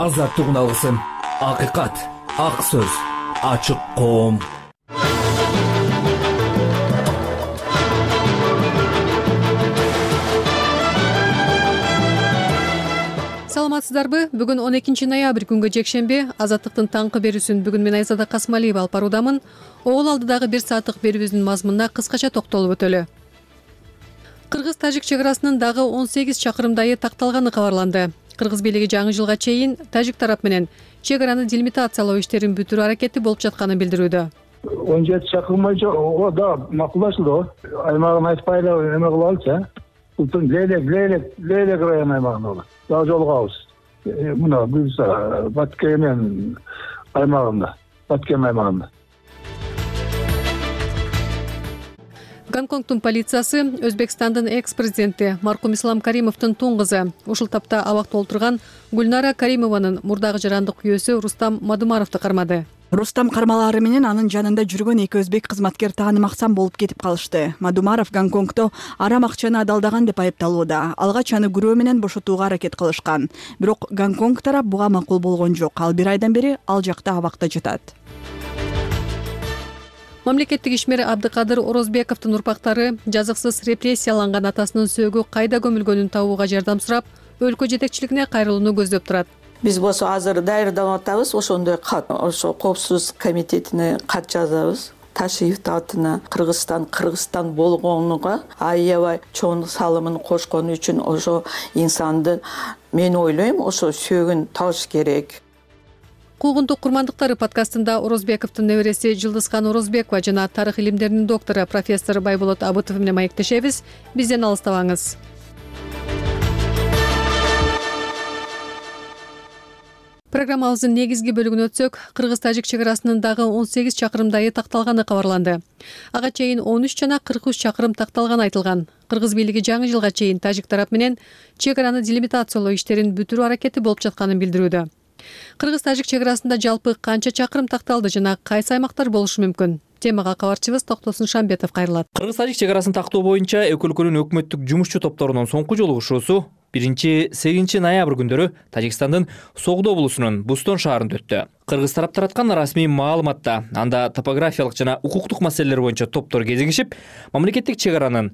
Азаттык алгысым, акыйкат, ак сөз, ачык коом. Саламатсыздарбы? Бүгүн 12 ноябрь күнгө жекшемби. Азаттыктын таңкы берүүсүн бүгүн мен Айзада Касмалиева алып баруудамын. Оол алдыдагы 1 сааттык берүүбүздүн мазмунуна кыскача токтолуп өтөлү. Кыргыз-тажик чек арасынын дагы 18 чакырымдайы такталганы кабарланды. Кыргыз бийлиги жаңы жылга чейин тажик тарап менен чек араны делимитациялоо иштерин бүтүрүү аракети болуп жатканын билдирүүдө. 17 чакырым боюнча о да макулдашылды. Аймагын айтпай эле эме кылалычы. Бутун Лейлек район аймагында болот. Дагы жолугабыз. Мына буюрса Баткемен аймагында, Баткен аймагында. Гонконгдун полициясы Өзбекстандын экс-президенти маркум Ислам Каримовдун тун кызы, ушул тапта абакта олтурган Гүлнара Каримованын мурдагы жарандык күйөөсү Рустам Мадумаровду кармады. Рустам кармалары менен анын жанында жүргөн эки өзбек кызматкер таанымаксан болуп кетип калышты. Мадумаров Гонконгдо арам акчаны адалдаган деп айыпталууда. Алгач аны күрөө менен бошотууга аракет кылышкан. Бирок Гонконг тарап буга макул болгон жок. Ал 1 айдан бери ал жакта абакта жатат. Мамлекеттик ишмер Абдыкадыр Орозбековдун урпактары жазыксыз репрессияланган атасынын сөөгү кайда көмүлгөнүн табууга жардам сурап, өлкө жетекчилигине кайрылууну көздөп турат. Биз болсо азыр даярданып атабыз, ошондой кат, ошо коопсуздук комитетине кат жазабыз. Ташиевдин атына Кыргызстан болгонуга аябай чоң салымын кошкону үчүн ошо инсанды мен ойлойм, ошо сөөгүн табыш керек. Куугунтук курмандыктары подкастында Орозбековдун небереси Жылдызхан Орозбекова жана тарых илимдеринин доктору профессор Байболот Абытов менен маектешебиз. Бизден алыстабаңыз. Программабыздын негизги бөлүгүнө өтсөк, Кыргыз-тажик чек арасынын дагы 18 чакырымдайы такталганы кабарланды. Ага чейин 13 жана 43 чакырым такталганы айтылган. Кыргыз бийлиги жаңы жылга чейин тажик тарап менен чек араны делимитациялоо иштерин бүтүрүү аракети болуп жатканын билдирүүдө. Кыргыз-тажик чек арасында жалпы канча чакырым такталды жана кайсы аймактар болушу мүмкүн? Темага кабарчыбыз Токтосун Шамбетов кайрылат. Кыргыз-тажик чек арасын тактоо боюнча эки өлкөнүн өкмөттүк жумушчу топторунун соңку жолугушуусу 1-8 ноябрь күндөрү Тажикстандын Согдо облусунун Бустон шаарында өттү. Кыргыз тарап тараткан расмий маалыматта анда топографиялык жана укуктук маселелер боюнча топтор кезигишип, мамлекеттик чек аранын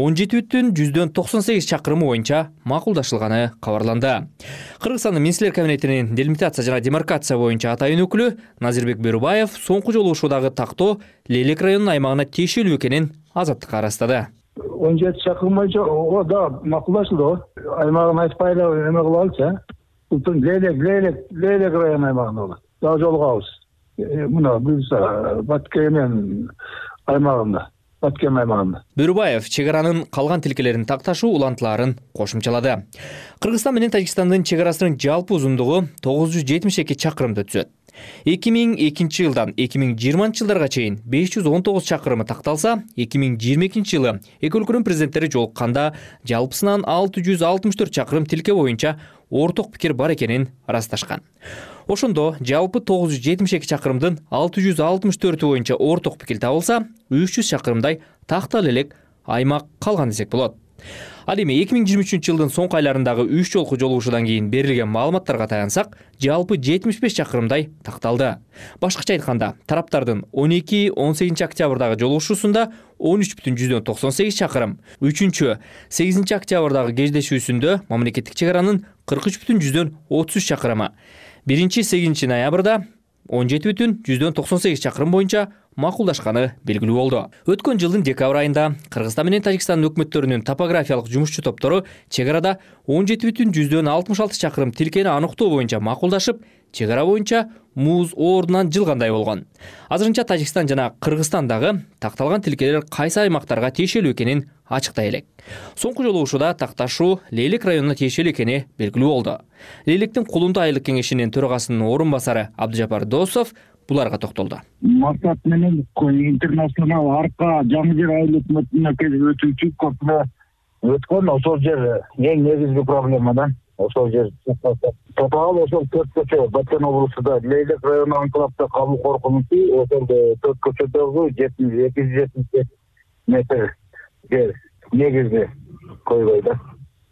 17,98 чакырымы боюнча макулдашылганы кабарланды. Кыргызстандын Министрлер кабинетинин делимитация жана демаркация боюнча атайын өкүлү Назирбек Берубаев соңку жолугушуудагы тактоо Лейлек районунун аймагына тиешелүү экенин Азаттыкка ырастады. 17 чакырым боюнча о да макулдашылды. Аймагын айтпай эле эме кылалычы. Бутун Лейлек район аймагында болот. Дагы жолугабыз. Мына буюрса Баткемен аймагында, Баткен аймагында. Берубаев чек аранын калган тилкелерин такташуу улантыларын кошумчалады. Кыргызстан менен Тажикстандын чек арасынын жалпы узундугу 972 чакырымды түзөт. 2002 жылдан 2020 жылдарга чейин 519 чакырымы такталса, 2022 жылы эки өлкөнүн президенттери жолукканда жалпысынан 664 чакырым тилке боюнча орток пикир бар экенин ырасташкан. Ошондо жалпы 972 чакырымдын 664 боюнча орток пикир табылса, 300 чакырымдай тактала элек аймак калган десек болот. Ал эми 2023 жылдын соңку айларындагы 3 жолку жолугушуудан кийин берилген маалыматтарга таянсак, жалпы 75 чакырымдай такталды. Башкача айтканда, тараптардын 12-18 октябрдагы жолугушуусунда 13,98 чакырым, 3-8 октябрдагы кездешүүсүндө мамлекеттик чек аранын 43,33 чакырымы, 1-8 ноябрда 17,98 чакырым боюнча макулдашканы белгилүү болду. Өткөн жылдын декабрь айында Кыргызстан менен Тажикстандын өкмөттөрүнүн топографиялык жумушчу топтору чек арада 17,66 чакырым тилкени аныктоо боюнча макулдашып, чек ара боюнча муз ордунан жылгандай болгон. Азырынча Тажикстан жана Кыргызстан дагы такталган тилкелер кайсы аймактарга тиешелүү экенин ачыктай элек. Соңку жолугушууда такташуу Лейлек районуна тиешелүү экени белгилүү болду. Лейлектин Кулунду айылык кеңешинин төрагасынын орун басары Абдыжапар Досов буларга токтолду. Максат менен интернационал арка жаңы жер айыл өкмөтүнө өтүүчү көпүнө өткөн ошол жер эң негизги проблема да. Ошол жер тотал ошол 4 көчө Баткен облусунда Лейлек району анклавда кабыл коркунучу ошол 4 көчөдөгү 270 метр жер негизги койбойт да.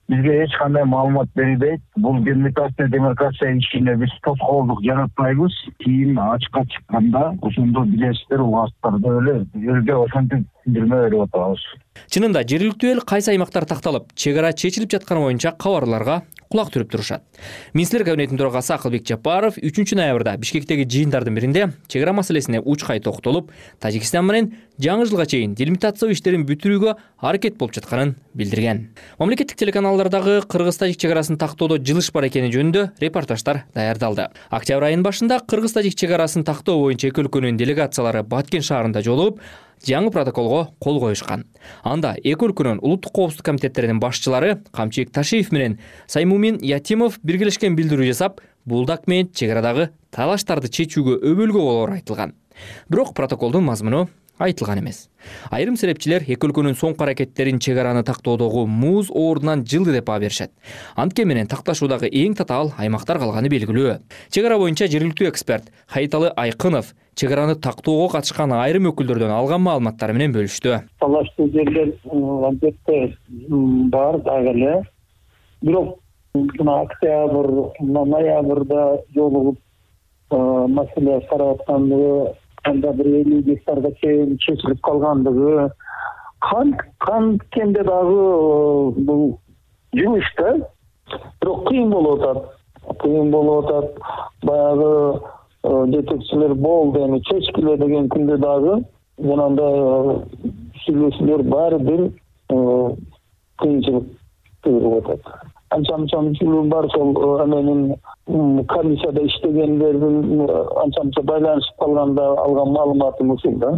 бизге эч кандай маалымат берилбейт. Бул делимитация демаркация ишине биз тоскоолдук жаратпайбыз. Кийин ачыкка чыкканда ошондо билесиздер, убактарда элге ошентип билdirme берип атабыз. Чынында жергиликтүү эл кайсы аймактар такталып, чек ара чечилип жатканы боюнча кабарларга кулак түрүп турушат. Министрлер кабинетинин төрагасы Акылбек Жапаров 3 ноябрда Бишкектеги жыйындардын биринде чек ара маселесине учкай токтолуп, Тажикстан менен жаңы жылга чейин делимитация иштерин бүтүрүүгө аракет болуп жатканын билдирген. Мамлекеттик телеканалдардагы кыргыз-тажик чек арасын тактоодо жылыш бар экени жөнүндө репортаждар даярдалды. Октябрь айынын башында кыргыз-тажик чек арасын тактоо боюнча эки өлкөнүн делегациялары Баткен шаарында жолугуп, жаңы протоколго кол коюшкан. Анда эки өлкөнүн улуттук коопсуздук комитеттеринин башчылары Камчыбек Ташиев менен Саймумин Ятимов биргелешкен билдирүү жасап, бул документ чек арадагы талаштарды чечүүгө өбөлгө болоору айтылган. Бирок протоколдун мазмуну айтылган эмес. Айрым серепчилер эки өлкөнүн соңку аракеттерин чек араны тактоодогу муз ордунан жылды деп баа беришет. Антке менен такташуудагы эң татаал аймактар калганы белгилүү. Чек ара боюнча жергиликтүү эксперт Хайталы Айкынов чек араны тактоого катышкан айрым өкүлдөрдөн алган маалыматтары менен бөлүштү. Талаштуу жерлер албетте бар дагы эле. Бирок октябрь, ноябрда жолугуп маселе карап аткандыгы, анда бир 50 гектарга чейин чечилип калгандыгы, канткенде дагы бул жумуш да. Бирок кыйын болуп атат. Баягы жетекчилер болду, эми чечкиле деген күндө дагы жанагындай сүйлөшүүлөр баары бир кыйынчылык тууруп атат. Анча мүчөлүү бар, сол эменин комиссияда иштегендердин анча байланышып калганда алган маалыматым ушул да.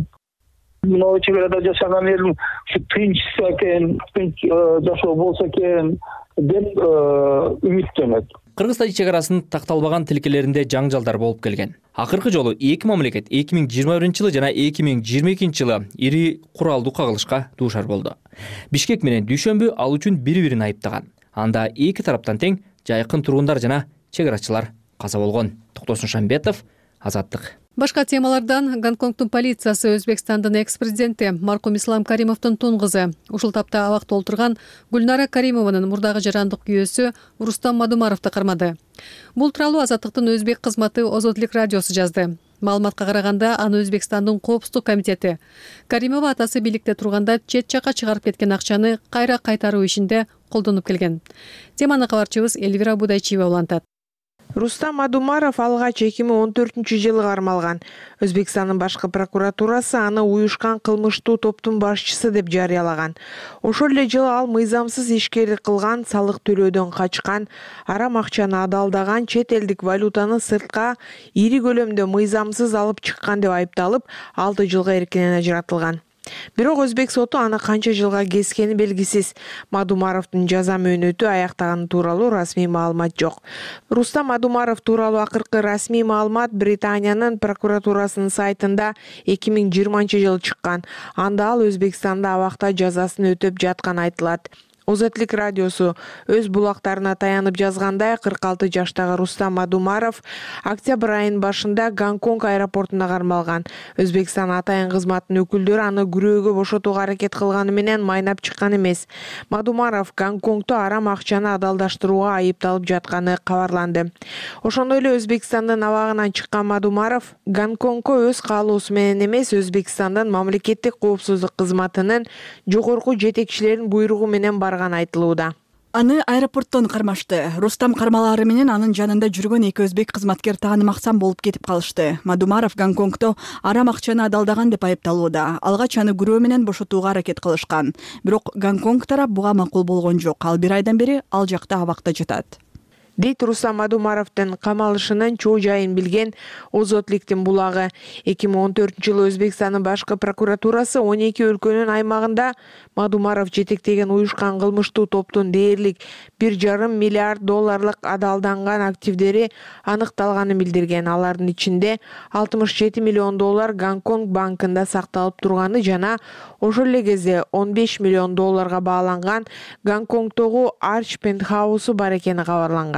Мына чек арада жашаган эл тынчса экен, тынч жашоо болсо экен деп үмүттөнөт. Кыргыз-тажик чек арасынын такталбаган тилкелеринде жаңжалдар болуп келген. Акыркы жолу эки мамлекет 2021-жылы жана 2022-жылы ири куралдуу кагылышка дуушар болду. Бишкек менен Дүйшөмбү ал үчүн бири-бирин айыптаган. Анда эки тараптан тең жайкын тургундар жана чек арачылар каза болгон. Токтосун Шамбетов, Азаттык. Башка темалардан Гонконгдун полициясы Өзбекстандын экс-президенти маркум Ислам Каримовдун тун кызы, ушул тапта абакта олтурган Гүлнара Каримованын мурдагы жарандык күйөөсү Рустам Мадумаровду кармады. Бул тууралуу Азаттыктын өзбек кызматы Озодлук радиосу жазды. Маалыматка караганда, аны Өзбекстандын коопсуздук комитети Каримова атасы бийликте турганда чет жакка чыгарып кеткен акчаны кайра кайтаруу ишинде колдонуп келген. Теманы кабарчыбыз Эльвира Будайчиева улантат. Рустам Мадумаров алгач 2014-жылы кармалган. Өзбекстандын башкы прокуратурасы аны уюшкан кылмыштуу топтун башчысы деп жарыялаган. Ошол эле жылы ал мыйзамсыз ишкерлик кылган, салык төлөөдөн качкан, арам акчаны адалдаган, чет элдик валютаны сыртка ири көлөмдө мыйзамсыз алып чыккан деп айыпталып, 6 жылга эркинен ажыратылган. Бирок Өзбек соту аны канча жылга кескени белгисиз. Мадумаровдун жаза мөөнөтү аяктаганы тууралуу расмий маалымат жок. Рустам Мадумаров тууралуу акыркы расмий маалымат Британиянын прокуратурасынын сайтында 2020-жылы чыккан. Анда ал Өзбекстанда абакта жазасын өтөп жатканы айтылат. Озотлук радиосу өз булактарына таянып жазгандай, 46 жаштагы Рустам Мадумаров октябрь айынын башында Гонконг аэропортунда кармалган. Өзбекстан атайын кызматынын өкүлдөрү аны күрөөгө бошотууга аракет кылганы менен майнап чыккан эмес. Мадумаров Гонконгдо арам акчаны адалдаштырууга айыпталып жатканы кабарланды. Ошондой эле Өзбекстандын абагынан чыккан Мадумаров Гонконгго өз каалоосу менен эмес, Өзбекстандын мамлекеттик коопсуздук кызматынын жогорку жетекчилеринин буйругу менен айтылууда. Аны аэропорттон кармашты. Рустам кармалаары менен анын жанында жүргөн эки өзбек кызматкер таанымаксан болуп кетип калышты. Мадумаров Гонконгдо арам акчаны адалдаган деп айыпталууда. Алгач аны күрөө менен бошотууга аракет кылышкан. Бирок Гонконг тарап буга макул болгон жок. Ал 1 айдан бери ал жакта абакта жатат. Дейт Рустам Мадумаровдун камалышынын чоо жайын билген Озотлуктун булагы. 2014-жылы Өзбекстандын башкы прокуратурасы 12 өлкөнүн аймагында Мадумаров жетектеген уюшкан кылмыштуу топтун дээрлик $1,5 миллиард адалданган активдери аныкталганын билдирген. Алардын ичинде $67 миллион Гонконг банкында сакталып турганы жана ошол эле кезде $15 миллион бааланган Гонконгдогу Арч Пентхаусу бар экени кабарланган.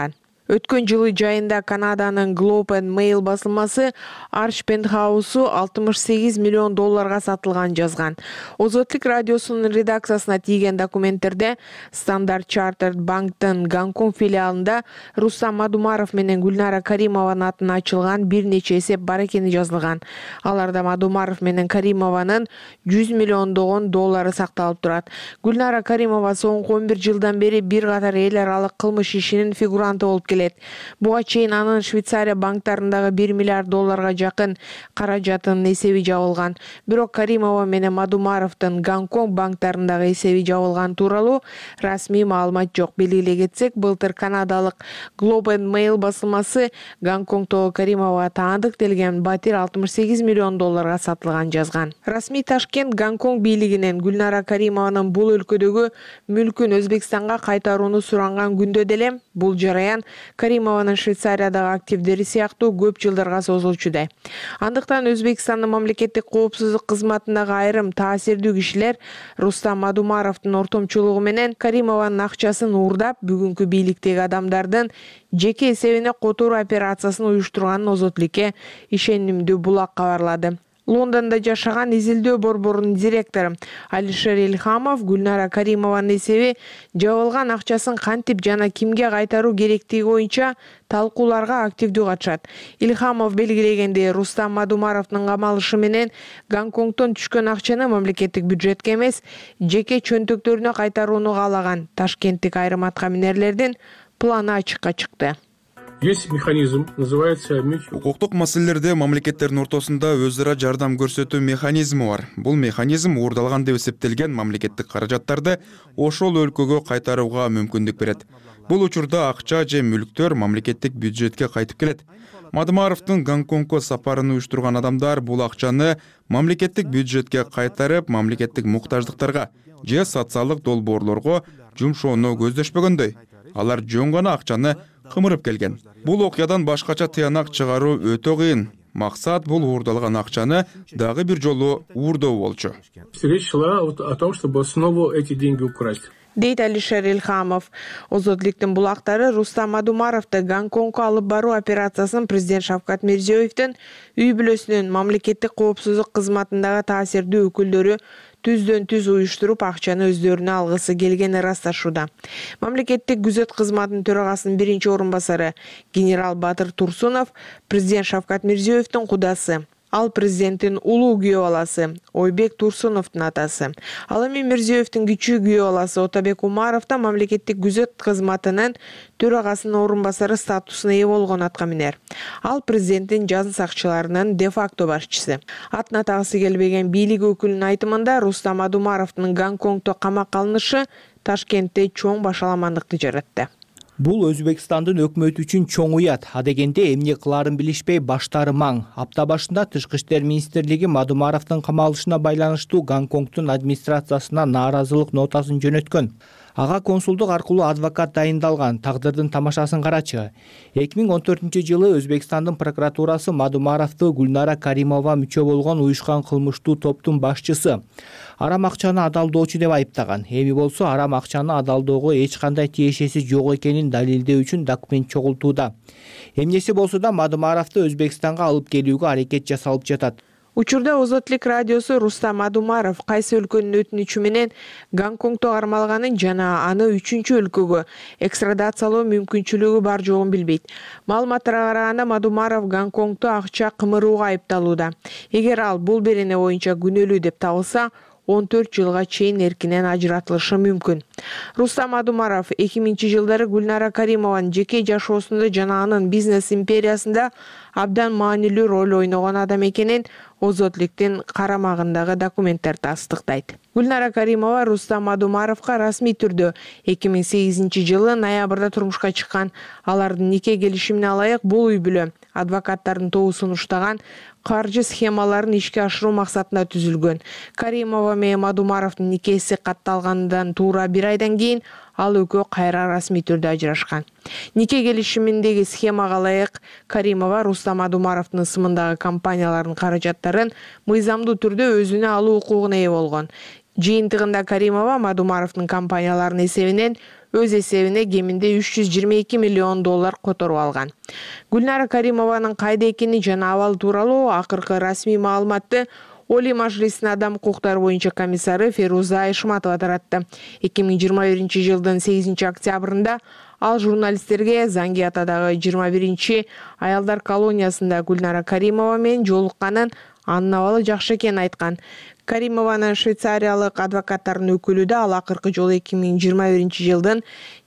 Өткөн жылы жайында Канаданын Globe and Mail басылмасы Arch Penthouse 68 миллион долларга сатылган жазган. Озотлук радиосунун редакциясына тийген документтерде Standard Chartered банктын Гонконг филиалында Рустам Мадумаров менен Гүлнара Каримованын атына ачылган бир нече эсеп бар экени жазылган. Аларда Мадумаров менен Каримованын 100 миллиондогон доллары сакталып турат. Гүлнара Каримова соңку 11 жылдан бери бир катар эл аралык кылмыш ишинин фигуранты болуп келет. Буга чейин анын Швейцария банктарындагы 1 миллиард долларга жакын каражатынын эсеби жабылган. Бирок Каримова менен Мадумаровдун Гонконг банктарындагы эсеби жабылган тууралуу расмий маалымат жок. Белгилей кетсек, былтыр канадалык Globe and Mail басылмасы Гонконгдогу Каримова таандык делген батир 68 миллион долларга сатылган жазган. Расмий Ташкент Гонконг бийлигинен Гүлнара Каримованын бул өлкөдөгү мүлкүн Өзбекстанга кайтарууну суранган күндө деле бул жараян Каримованын Швейцариядагы активдери сыяктуу көп жылдарга созулчудай. Андыктан Өзбекстандын мамлекеттик коопсуздук кызматындагы айрым таасирдүү кишилер Рустам Мадумаровдун ортомчулугу менен Каримованын акчасын уурдап, бүгүнкү бийликтеги адамдардын жеке эсебине которуу операциясын уюштурганын Озотлукке ишенимдүү булак кабарлады. Лондонда жашаган изилдөө борборунун директору Алишер Илхамов Гүлнара Каримованын эсеби жабылган акчасын кантип жана кимге кайтаруу керектиги боюнча талкууларга активдүү катышат. Илхамов белгилегендей, Рустам Мадумаровдун камалышы менен Гонконгдон түшкөн акчаны мамлекеттик бюджетке эмес, жеке чөнтөктөрүнө кайтарууну каалаган ташкенттик айрым аткаминерлердин планы ачыкка чыкты. Есть механизм, называется... Укуктук маселелерде мамлекеттердин ортосунда өз ара жардам көрсөтүү механизми бар. Бул механизм уурдалган деп эсептелген мамлекеттик каражаттарды ошол өлкөгө кайтарууга мүмкүндүк берет. Бул учурда акча же мүлктөр мамлекеттик бюджетке кайтып келет. Мадумаровдун Гонконгко сапарын уюштурган адамдар бул акчаны мамлекеттик бюджетке кайтарып, мамлекеттик муктаждыктарга же социалдык долбоорлорго жумшоону көздөшпөгөндөй. Алар жөн гана акчаны кымырып келген. Бул окуядан башкача тыянак чыгаруу өтө кыйын. Максат бул уурдалган акчаны дагы бир жолу уурдоо болчу. Речь шла о том, чтобы снова эти деньги украсть. Дейт Алишер Илхамов. Озотлуктун булактары Рустам Мадумаровду Гонконгко алып баруу операциясын президент Шавкат Мирзиёевдин үй бүлөсүнүн мамлекеттик коопсуздук кызматындагы таасирдүү өкүлдөрү түздөн-түз уюштуруп, акчаны өздөрүнө алгысы келгени ырасташууда. Мамлекеттик күзөт кызматынын төрагасынын биринчи орун басары генерал Батыр Турсунов президент Шавкат Мирзиёевдин кудасы. Ал президенттин улуу күйөө баласы Ойбек Турсуновдун атасы. Ал эми Мирзиёевдин кичүү күйөө баласы Отабек Умаров да мамлекеттик күзөт кызматынын төрагасынын орун басары статусуна ээ болгон аткаминер. Ал президенттин жазым сакчыларынын де-факто башчысы. Атына тагысы келбеген бийлик өкүлүнүн айтымында Рустам Мадумаровдун Гонконгдо камакка алынышы Ташкентте чоң башаламандыкты жаратты. Бул Өзбекстандын өкмөтү үчүн чоң уят. Адегенде эмне кыларын билишпей баштары маң. Апта башында Тышкы иштер министрлиги Мадумаровдун камалышына байланыштуу Гонконгдун администрациясына нааразылык нотасын жөнөткөн. Ага консулдук аркылуу адвокат дайындалган. Тагдырдын тамашасын карачы. 2014-жылы Өзбекстандын прокуратурасы Мадумаровду Гүлнара Каримова мүчө болгон уюшкан кылмыштуу топтун башчысы арам акчаны адалдоочу деп айыптаган. Эми болсо арам акчаны адалдоого эч кандай тиешеси жок экенин далилдөө үчүн документ чогултууда. Эмнеси болсо да Мадумаровду Өзбекстанга алып келүүгө аракет жасалып жатат. Учурда Озотлук радиосу Рустам Мадумаров кайсы өлкөнүн өтүнүчү менен Гонконгдо кармалганын жана аны 3-чү өлкөгө экстрадациялоо мүмкүнчүлүгү бар жогун билбейт. Маалыматтарга караганда Мадумаров Гонконгдо акча кымырууга айыпталууда. Эгер ал бул берене боюнча күнөөлүү деп табылса, 14 жылга чейин эркинен ажыратылышы мүмкүн. Рустам Мадумаров 2000-жылдары Гүлнара Каримованын жеке жашоосунда жана анын бизнес империясында абдан маанилүү роль ойногон адам экенин Озотлуктун карамагындагы документтер тастыктайт. Гүлнара Каримова Рустам Мадумаровго расмий түрдө 2008-жылы ноябрда турмушка чыккан. Алардын нике келишимине ылайык бул үй бүлө адвокаттардын тобусун уштаган каржы схемаларын ишке ашыруу максатында түзүлгөн. Каримова менен Мадумаровдун никеси катталгандан туура 1 айдан кийин ал экөө кайра расмий түрдө ажырашкан. Нике келишиминдеги схемага ылайык Каримова Рустам Мадумаровдун ысымындагы компаниялардын каражаттарын мыйзамдуу түрдө өзүнө алуу укугуна ээ болгон. Жыйынтыгында Каримова Мадумаровдун компанияларынын эсебинен өз эсебине кеминде $322 миллион которуп алган. Гүлнара Каримованын кайда экени жана абал тууралуу акыркы расмий маалыматты Олий Мажлисинин адам укуктары боюнча комиссары Феруза Айшматова таратты. 2021 жылдын 8 октябрында ал журналисттерге Зангиатадагы 21 аялдар колониясында Гүлнара Каримова менен жолукканын, анын абалы жакшы экенин айткан. Каримованын швейцариялык адвокаттардын өкүлү да ал акыркы жолу 2021 жылдын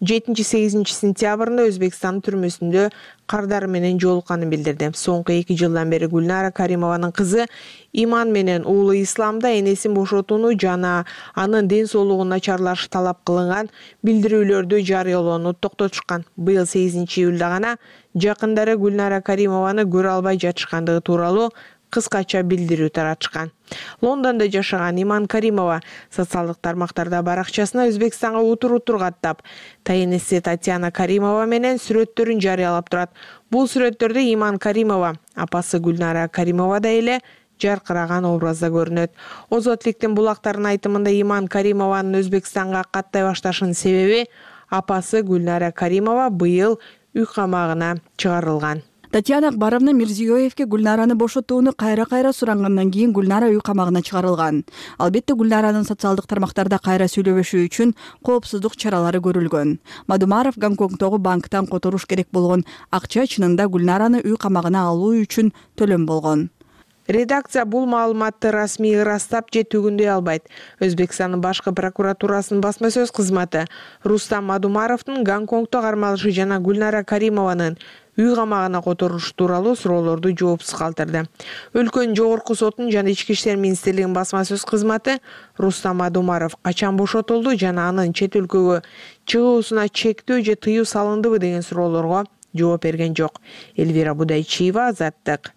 7-8 сентябрында Өзбекстан түрмөсүндө кардары менен жолукканын билдирди. Соңку 2 жылдан бери Гүлнара Каримованын кызы Иман менен уулу Исламда энесин бошотууну жана анын ден соолугу начарлашы талап кылынган билдирүүлөрдү жарыялоону токтотушкан. Быйыл 8 июлда гана жакындары Гүлнара Каримованы көрө албай жатышкандыгы тууралуу кыскача билдирүү таратышкан. Лондондо жашаган Иман Каримова социалдык тармактарда баракчасына Өзбекстанга утур каттап, тайенеси Татьяна Каримова менен сүрөттөрүн жарыялап турат. Бул сүрөттөрдө Иман Каримова, апасы Гүлнара Каримова да эле жаркыраган образда көрүнөт. Озотликтин булактарынын айтымында Иман Каримованын Өзбекстанга каттай башташынын себеби апасы Гүлнара Каримова быйыл үй камагына чыгарылган. Татьяна Акбаровна Мирзиёевке Гүлнараны бошотууну кайра сурангандан кийин Гүлнара үй камагына чыгарылган. Албетте Гүлнаранын социалдык тармактарда кайра сүйлөбөшү үчүн коопсуздук чаралары көрүлгөн. Мадумаров Гонконгдогу банктан которуш керек болгон акча чынында Гүлнараны үй камагына алуу үчүн төлөм болгон. Редакция бул маалыматты расмий ырастап же түгүндөй албайт. Өзбекстандын башкы прокуратурасынын басма сөз кызматы Рустам Мадумаровдун Гонконгдо кармалышы жана Гүлнара Каримованын үй камагына которуш тууралуу суроолорду жоопсуз калтырды. Өлкөнүн жогорку сотунун жана Ички иштер министрлигинин басма сөз кызматы Рустам Мадумаров качан бошотулду жана анын чет өлкөгө чыгуусуна чектөө же тыюу салындыбы деген суроолорго жооп берген жок. Элвира Будайчиева, Азаттык.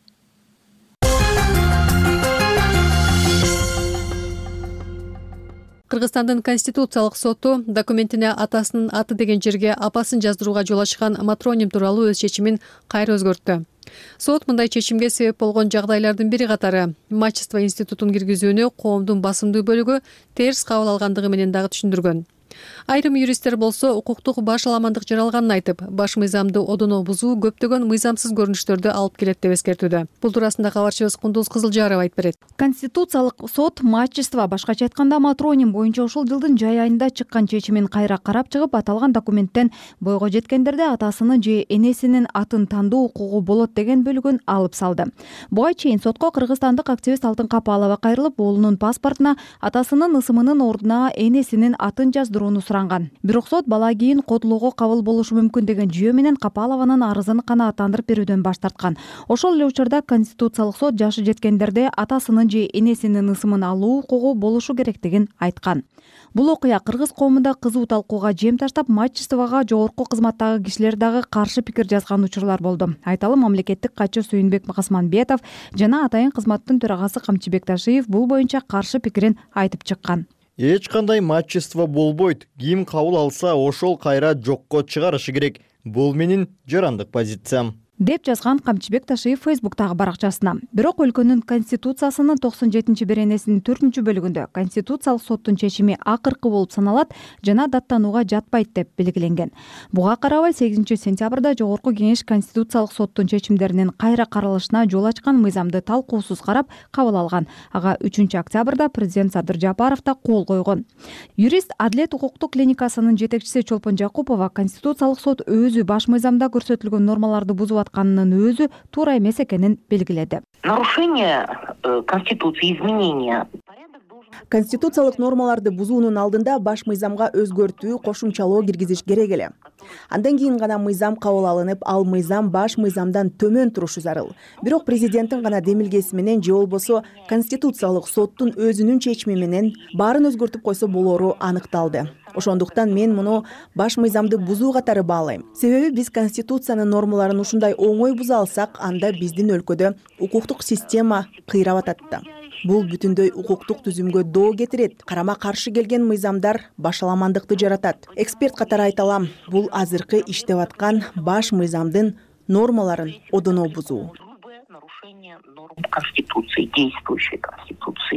Кыргызстандын Конституциялык соту документине атасынын аты деген жерге апасын жаздырууга жол ачкан матроним тууралуу өз чечимин кайра өзгөрттү. Сот мындай чечимге себеп болгон жагдайлардын бири катары мачество институтун киргизүүнү коомдун басымдуу бөлүгү терс кабыл алгандыгы менен дагы түшүндүргөн. Айрым юристтер болсо укуктук баш аламандык жаралганын айтып, баш мыйзамды одоно бузуу көптөгөн мыйзамсыз көрүнүштөрдү алып келет деп эскертүүдө. Бул туурасында кабарчыбыз Кундуз Кызылжарова айтып берет. Конституциялык сот мачество, башкача айтканда матроним боюнча ушул жылдын жай айында чыккан чечимин кайра карап чыгып, аталган документтен бойго жеткендерде атасынын же энесинин атын тандоо укугу болот деген бөлүгүн алып салды. Буга чейин сотко кыргызстандык активист Алтын Капалова кайрылып, уулунун паспортуна атасынын ысымынын ордуна энесинин атын жаздырууну суранган. Бирок сот бала кийин котулууга кабыл болушу мүмкүн деген жүйө менен Капалованын арызын канааттандырып берүүдөн баш тарткан. Ошол эле учурда Конституциялык сот жашы жеткендерде атасынын же энесинин ысымын алуу укугу болушу керектигин айткан. Бул окуя кыргыз коомунда кызуу талкууга жем таштап, мачествого жогорку кызматтагы кишилер дагы каршы пикир жазган учурлар болду. Айталы, мамлекеттик катчы Сүйүнбек Касманбетов жана атайын кызматтын төрагасы Камчыбек Ташиев бул боюнча каршы пикирин айтып чыккан. Эч кандай мачество болбойт. Ким кабыл алса, ошол кайра жокко чыгарышы керек. Бул менин жарандык позициям, деп жазган Камчыбек Ташиев Фейсбуктагы баракчасына. Бирок өлкөнүн конституциясынын 97-беренесинин 4-бөлүгүндө Конституциялык соттун чечими акыркы болуп саналат жана даттанууга жатпайт деп белгиленген. Буга карабай 8 сентябрда Жогорку Кеңеш Конституциялык соттун чечимдеринин кайра каралышына жол ачкан мыйзамды талкуусуз карап кабыл алган. Ага 3 октябрда президент Садыр Жапаров да кол койгон. Юрист Адлет укуктук клиникасынын жетекчиси Чолпон Жакупова Конституциялык сот өзү баш мыйзамда көрсөтүлгөн нормаларды бузуп атканынын өзү туура эмес экенин белгиледи. Нарушение Конституции, изменения. Конституциялык нормаларды бузуунун алдында баш мыйзамга өзгөртүү, кошумчалоо киргизиш керек эле. Андан кийин гана мыйзам кабыл алынып, ал мыйзам баш мыйзамдан төмөн турушу зарыл. Бирок президенттин гана демилгеси менен же болбосо Конституциялык соттун өзүнүн чечими менен баарын өзгөртүп койсо болору аныкталды. Ошондуктан мен муну баш мыйзамды бузуу катары баалайм. Себеби биз Конституциянын нормаларын ушундай оңой буза алсак, анда биздин өлкөдө укуктук система кыйрап атат да. Бул бүтүндөй укуктук түзүмгө доо кетирет. Карама каршы келген мыйзамдар башаламандыкты жаратат. Эксперт катары айта алам, бул азыркы иштеп аткан баш мыйзамдын нормаларын одоно бузуу. Конституции, действующей Конституции.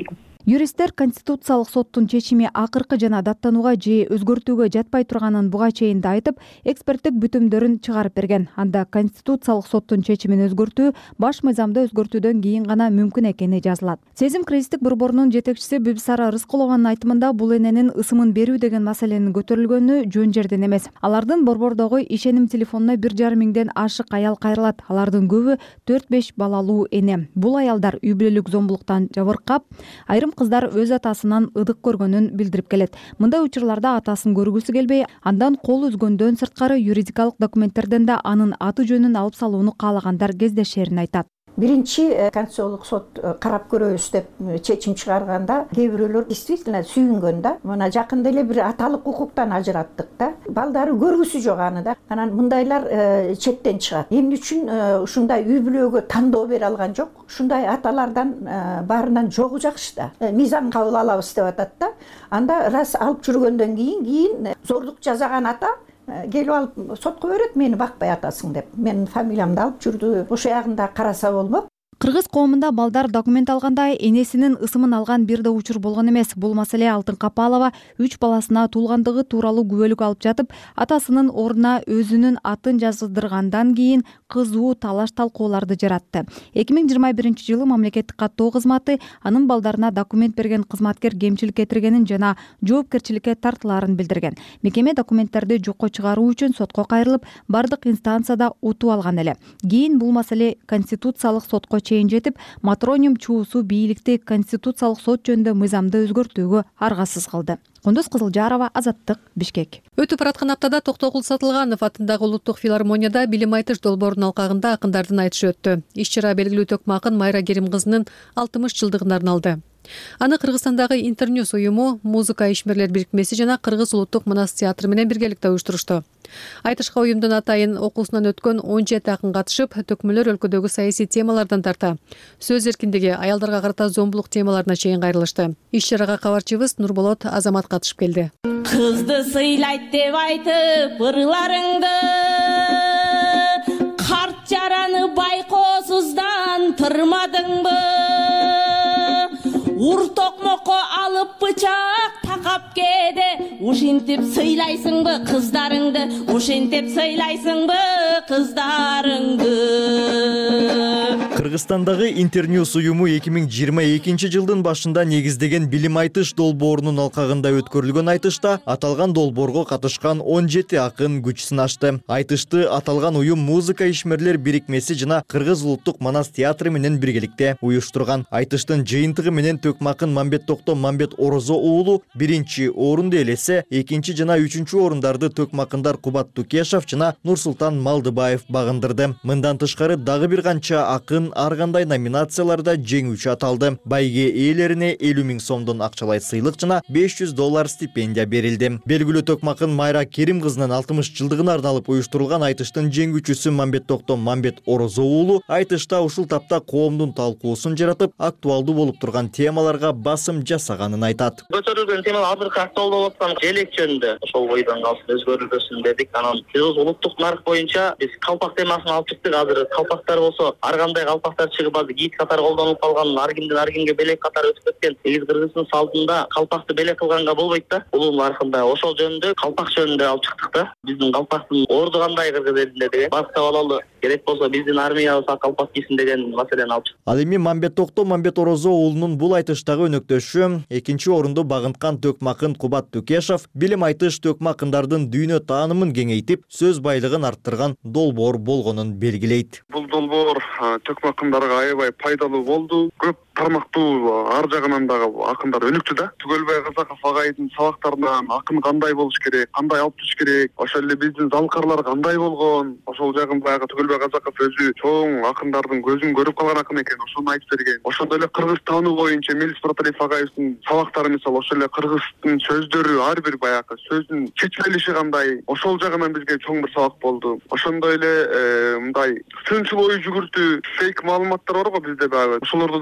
юристтер Конституциялык соттун чечими акыркы жана даттанууга же өзгөртүүгө жатпай турганын буга чейин да айтып, эксперттик бүтүмдөрүн чыгарып берген. Анда Конституциялык соттун чечимин өзгөртүү баш мыйзамды өзгөртүүдөн кийин гана мүмкүн экени жазылат. Сезим кризистик борборунун жетекчиси Бибисара Рыскулованын айтымында бул эненин ысымын берүү деген маселенин көтөрүлгөнү жөн жерден эмес. Алардын борбордогу ишеним телефонуна 1,5 миңден ашык аял кайрылат. Алардын көбү 4-5 балалуу эне. Бул аялдар үй бүлөлүк зомбулуктан жабыркап, айрым кыздар өз атасынан ыдык көргөнүн билдирип келет. Мындай учурларда атасын көргүсү келбей, андан кол үзгөндөн сырткары юридикалык документтерден да анын аты жөнүн алып салууну каалагандар кездешерин айтат. Биринчи Конституциялык сот карап көрөбүз деп чечим чыгарганда кээ бирөөлөр действительно сүйүнгөн да. Мына жакында эле бир аталык укуктан ажыраттык да. Балдары көргүсү жок аны да. Анан мындайлар четтен чыгат. Эмне үчүн ушундай үй бүлөгө тандоо бере алган жок? Ушундай аталардан баарынан жогу жакшы да. Мыйзам кабыл алабыз деп атат да. Анда раз алып жүргөндөн кийин зордук жасаган ата келип алып сотко берет, мени бакпай атасың деп. Менин фамилиямды алып жүрдү. Ошо ягында караса болмок. Кыргыз коомунда балдар документ алганда энесинин ысымын алган бир да учур болгон эмес. Бул маселе Алтын Капалова 3 баласына туулгандыгы тууралуу күбөлүк алып жатып, атасынын ордуна өзүнүн атын жаздыргандан кийин кызуу талаш талкууларды жаратты. 2021-жылы мамлекеттик каттоо кызматы анын балдарына документ берген кызматкер кемчилик кетиргенин жана жоопкерчиликке тартылаарын билдирген. Мекеме документтерди жокко чыгаруу үчүн сотко кайрылып, бардык инстанцияда утуп алган эле. Кийин бул маселе Конституциялык сотко чейин жетип, Матрониум чуусу бийликти Конституциялык сот жөнүндө мыйзамды өзгөртүүгө аргасыз кылды. Кундуз Кызылжарова, Азаттык, Бишкек. Өтүп бараткан аптада Токтогул Сатылганов атындагы улуттук филармонияда билим айтыш долбоорунун алкагында акындардын айтышы өттү. Иш-чара белгилүү төкмө акын Майра Керим кызынын 60 жылдыгына арналды. Аны Кыргызстандагы Интерньюз уюму, музыка ишмерлер бирикмеси жана Кыргыз улуттук манас театры менен биргеликте уюштурушту. Айтышка уюмдун атайын окуусунан өткөн 17 акын катышып, төкмөлөр өлкөдөгү саясий темалардан тарта сөз эркиндиги, аялдарга карата зомбулук темаларына чейин кайрылышты. Иш-чарага кабарчыбыз Нурболот Азамат катышып келди. Кызды сыйлайт деп айтып ырларыңды, карт жараны байкоосуздан тырмадыңбы? Ур токмокко алып бычак такап кээде, ушинтип сыйлайсыңбы кыздарыңды, ушинтип сыйлайсыңбы кыздарыңды? Кыргызстандагы Интерньюз уюму 2022-жылдын башында негиздеген билим айтыш долбоорунун алкагында өткөрүлгөн айтышта аталган долбоорго катышкан 17 акын күч сынашты. Айтышты аталган уюм музыка ишмерлер бирикмеси жана Кыргыз улуттук манас театры менен биргеликте уюштурган. Айтыштын жыйынтыгы менен төкмө акын Мамбет Токто Мамбет Орозо уулу 1-орунду ээлесе, 2 жана 3 орундарды төкмө акындар Кубат Тукешов жана Нурсултан Малдыбаев багындырды. Мындан тышкары дагы бир канча акын ар кандай номинацияларда жеңүүчү аталды. Байге ээлерине 50 000 сомдон акчалай сыйлык жана $500 стипендия берилди. Белгилүү төкмө акын Майра Керим кызынын 60 жылдыгына арналып уюштурулган айтыштын жеңүүчүсү Мамбет Токто Мамбет Орозо уулу айтышта ушул тапта коомдун талкуусун жаратып, актуалдуу болуп турган темаларга басым жасаганын айтат. Көтөрүлгөн темалар азыркы актуалдуу болуп аткан желек жөнүндө ошол бойдон калсын өзгөрүлбөсүн дедик. Анан биз улуттук нарык боюнча биз калпак темасын алып чыктык. Азыр калпактар болсо ар кандай калпактар чыгып, азыр кийит катары колдонулуп калган, ар кимдин ар кимге белек катары өтүп кеткен. Негизи Кыргыздын салтында калпакты белек кылганга болбойт да. Улуу наркында ошол жөнүндө калпак жөнүндө алып чыктык да. Биздин калпактын орду кандай Кыргыз элинде деген, башка балалы керек болсо биздин армиябыз калпак кийсин деген маселени алып чыктык. Ал эми Мамбет Токто Мамбет Орозо уулунун бул айтыштагы өнөктөшү 2-орунду багынткан төкмө акын Кубат Тукешов билим айтыш төкмө акындардын дүйнө таанымын кеңейтип, сөз байлыгын арттырган долбоор болгонун белгилейт. Бул долбоор төкмө акындарга аябай пайдалуу болду. Көп тармактуу ар жагынан дагы акындар өнүктү да. Түгөлбай Казаков агайдын сабактарынан акын кандай болуш керек, кандай алып туш керек, ошол эле биздин залкарлар кандай болгон, ошол жагын баягы Түгөлбай Казаков өзү чоң акындардын көзүн көрүп калган акын экен, ошону айтып берген. Ошондой эле кыргыз таануу боюнча Мелис Проталиев агайыбыздын сабактары мисалы ошол эле кыргыздын сөздөрү, ар бир баягы сөздүн чечмелиши кандай, ошол жагынан бизге чоң бир сабак болду. Ошондой эле мындай сынчыл ой жүгүртүү, фейк маалыматтар бар го бизде баягы. Ошолорду дагы кандай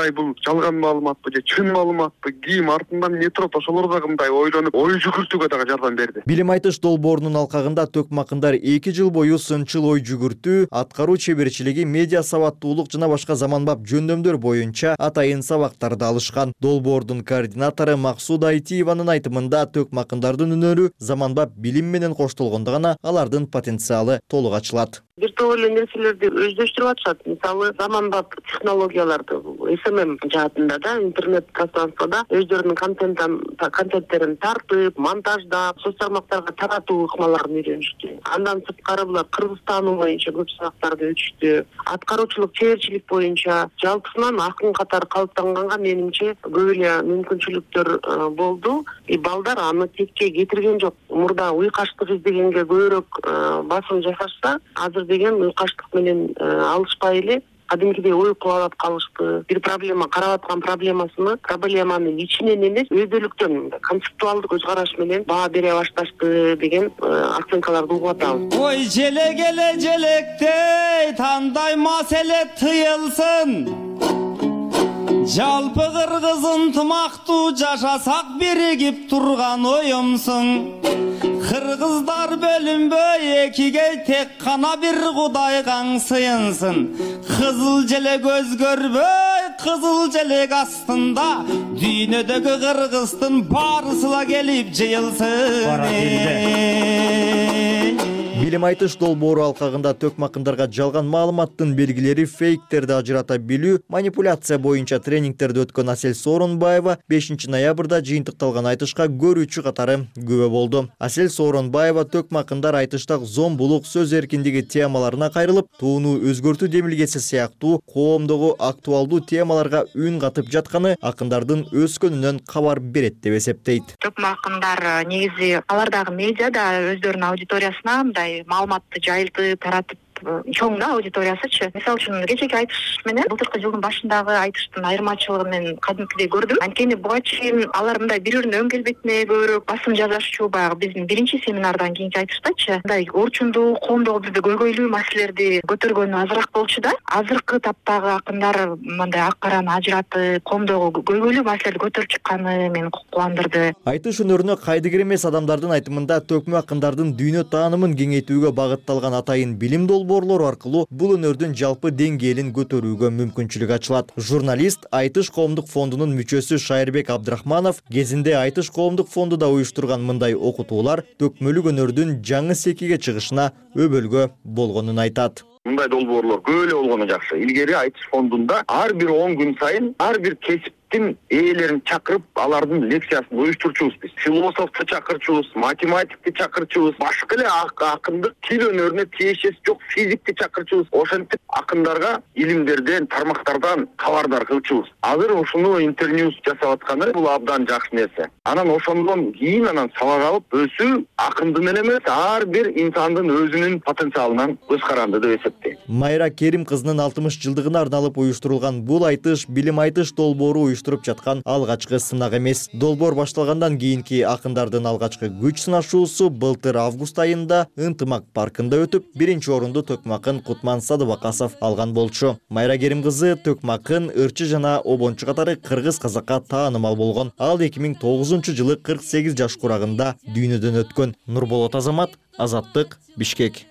кандай бул жалган маалыматпы же чын маалыматпы, ким артынан эмне турат, ошолор дагы мындай ойлонуп, ой жүгүртүүгө дагы жардам берди. Билим айтыш долбоорунун алкагында төкмакындар 2 жыл бою сынчыл ой жүгүртүү, аткаруу чеберчилиги, медиа сабаттуулук жана башка заманбап жөндөмдөр боюнча атайын сабактарды алышкан. Долбоордун координатору Максуда Айтиеванын айтымында төкмакындардын үнөрү заманбап билим менен коштолгондо гана алардын потенциалы толук ачылат. Бир топ эле нерселерди өздөштүрүп атышат. Мисалы, заманбап технологияларды СММ жаатында да, интернет пространствода өздөрүнүн контенттерин тартып, монтаждап, соц тармактарга таратуу ыкмаларын үйрөнүштү. Андан сырткары булар кыргызстан боюнча көп сабактарды өтүштү. Аткаруучулук, чеберчилик боюнча жалпысынан акын катары калыптанганга менимче көп эле мүмкүнчүлүктөр болду. Балдар аны текке кетирген жок. Мурда уйкаштык издегенге көбүрөөк басым жасашса, азыр деген уйкаштык менен алышпай эле кадимкидей ой кубалап калышты. Бир проблема карап аткан проблеманы ичинен эмес, өйдөлүктөн концептуалдык көз караш менен баа бере башташты деген оценкаларды угуп атабыз. Ой желек эле желектей тандай маселе тыйылсын. Жалпы кыргыз ынтымактуу жашасак биригип турган оюмсуң. Кыргыздар бөлүнбөй экиге тек кана бир кудайгаң сыйынсын. Кызыл желек өзгөрбөй, кызыл желек астында дүйнөдөгү кыргыздын баарысыла келип жыйылсын. Билим айтыш долбоору алкагында төкмакындарга жалган маалыматтын белгилери, фейктерди ажырата билүү, манипуляция боюнча тренингтерди өткөн Асель Сооронбаева 5 ноябрда жыйынтыкталган айтышка көрүүчү катары күбө болду. Асель Сооронбаева төкмакындар айтышта зомбулук, сөз эркиндиги темаларына кайрылып, тууну өзгөртүү демилгеси сыяктуу коомдогу актуалдуу темаларга үн катып жатканы акындардын өскөнүнөн кабар берет деп эсептейт. Төкмакындар негизи алардагы медиада өздөрүнүн аудиториясына мындай маалыматты жайылтып, таратып чоң да аудиториясычы. Мисалы үчүн кечеки айтыш менен былтыркы жылдын башындагы айтыштын айырмачылыгын мен кадимкидей көрдүм. Анткени буга чейин алар мындай бири-биринин өң келбетине көбүрөөк басым жасашчу, баягы биздин биринчи семинардан кийинки айтыштачы мындай орчундуу, коомдогу бизде көйгөйлүү маселелерди көтөргөнү азыраак болчу да. Азыркы таптагы акындар мындай ак караны ажыратып, коомдогу көйгөйлүү маселелерди көтөрүп чыкканы мени кубандырды. Айтыш өнөрүнө кайдыгер эмес адамдардын айтымында төкмө акындардын дүйнө таанымын кеңейтүүгө багытталган атайын билим долбоорлору аркылуу бул өнөрдүн жалпы деңгээлин көтөрүүгө мүмкүнчүлүк ачылат. Журналист Айтыш коомдук фондунун мүчөсү Шайырбек Абдрахманов кезинде Айтыш коомдук фонду да уюштурган мындай окутуулар төкмөлүк өнөрдүн жаңы секиге чыгышына өбөлгө болгонун айтат. Мындай долбоорлор көп эле болгону жакшы. Илгери Айтыш фондунда ар бир 10 күн сайын ар бир кесиптин ээлерин чакырып, алардын лекциясын уюштурчубуз биз. Философту чакырчубуз, математикти чакырчубуз, башка эле акындык тил өнөрүнө тиешеси жок физикти чакырчубуз. Ошентип акындарга илимдерден, тармактардан кабардар кылчубуз. Азыр ушуну интерньюс жасап атканы бул абдан жакшы нерсе. Анан ошондон кийин сабак алып өсүү акындын эле эмес, ар бир инсандын өзүнүн потенциалынан көз каранды деп эсептейм. Майра Керим кызынын 60 жылдыгына арналып уюштурулган бул айтыш билим айтыш долбоору уюштуруп жаткан алгачкы сынак эмес. Долбоор башталгандан кийинки акындардын алгачкы күч сынашуусу былтыр август айында Ынтымак паркында өтүп, биринчи орунду төкмакын Кутман Садыбакасов алган болчу. Майра Керим кызы төкмакын ырчы жана обончу катары кыргыз казакка таанымал болгон. Ал 2009-жылы 48 жаш курагында дүйнөдөн өткөн. Нурболот Азамат, Азаттык, Бишкек.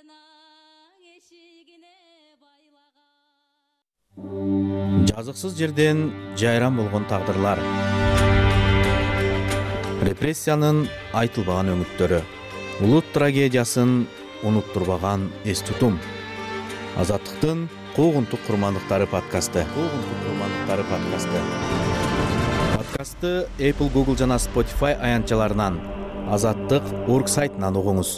Жазыксыз жерден жайран болгон тагдырлар. Репрессиянын айтылбаган өңүттөрү. Улут трагедиясын унуттурбаган эс тутум. Азаттыктын куугунтук курмандыктары подкасты. Подкасты Apple, Google жана Spotify аянтчаларынан, Азаттык.org сайтынан угуңуз.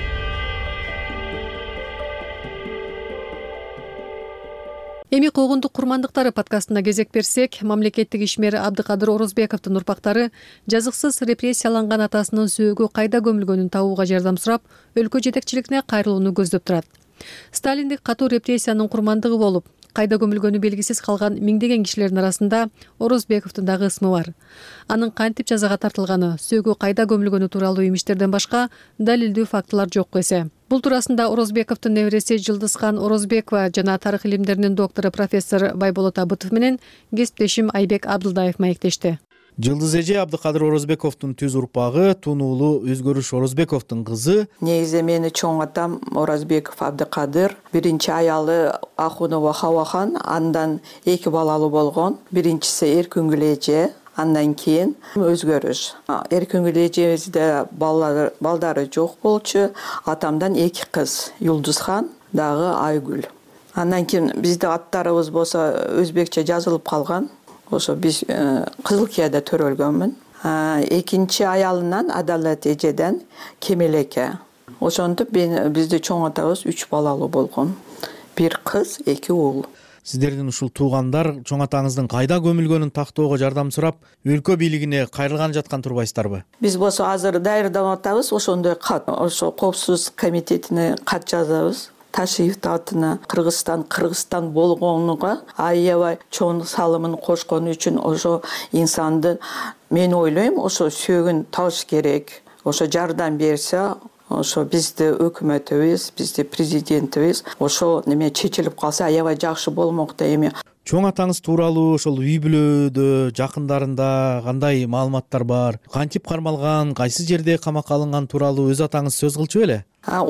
Эми куугунтук курмандыктары подкастына кезек берсек, мамлекеттик ишмер Абдыкадыр Орозбековдун урпактары жазыксыз репрессияланган атасынын сөөгү кайда көмүлгөнүн табууга жардам сурап, өлкө жетекчилигине кайрылууну көздөп турат. Сталиндик катуу репрессиянын курмандыгы болуп, кайда көмүлгөнү белгисиз калган миңдеген кишилердин арасында Орозбековдун дагы ысмы бар. Анын кантип жазага тартылганы, сөөгү кайда көмүлгөнү тууралуу имиштерден башка далилдүү фактылар жок эсе. Бул туурасында Орозбековдун небереси Жылдызхан Орозбекова жана тарых илимдеринин доктору профессор Байболот Абытов менен кесиптешим Айбек Абдылдаев маектешти. Жылдыз эже Абдыкадыр Орозбековдун түз урпагы, тун уулу Өзгөрүш Орозбековдун кызы. Негизи мени чоң атам Орозбеков Абдыкадыр, биринчи аялы Ахунова Хавахан, андан 2 балалуу болгон. Биринчиси Эркүнгүл эже, андан кийин Өзгөрүш. Эркүнгүл эжебизде балдары жок болчу. Атамдан 2 кыз, Юлдузхан дагы Айгүл. Андан кийин бизде аттарыбыз болсо өзбекче жазылып калган. Ошо биз Кызылкияда төрөлгөнмүн. Экинчи аялынан Адалет эжеден Кемелеке. Ошентип бизде чоң атабыз 3 балалуу болгон. 1 кыз, 2 уул. Сиздердин ушул туугандар чоң атаңыздын кайда көмүлгөнүн тактоого жардам сурап, өлкө бийлигине кайрылган жаткан турбайсыздарбы? Биз болсо азыр даярдап атабыз, ошондой кат, ошо коопсуздук комитетине кат жазабыз. Ташиевдин атына Кыргызстан болгонуга аябай чоң салымын кошкону үчүн ошо инсанды мен ойлойм, ошо сөөгүн табыш керек. Ошо жардам берсе, ошо бизди өкмөтүбүз, бизди президентибиз ошо неме чечилип калса аябай жакшы болмок да эми. Чоң атаңыз тууралуу ошол үй бүлөдө, жакындарында кандай маалыматтар бар? Кантип кармалган, кайсы жерде камакка алынган тууралуу өз атаңыз сөз кылчу беле?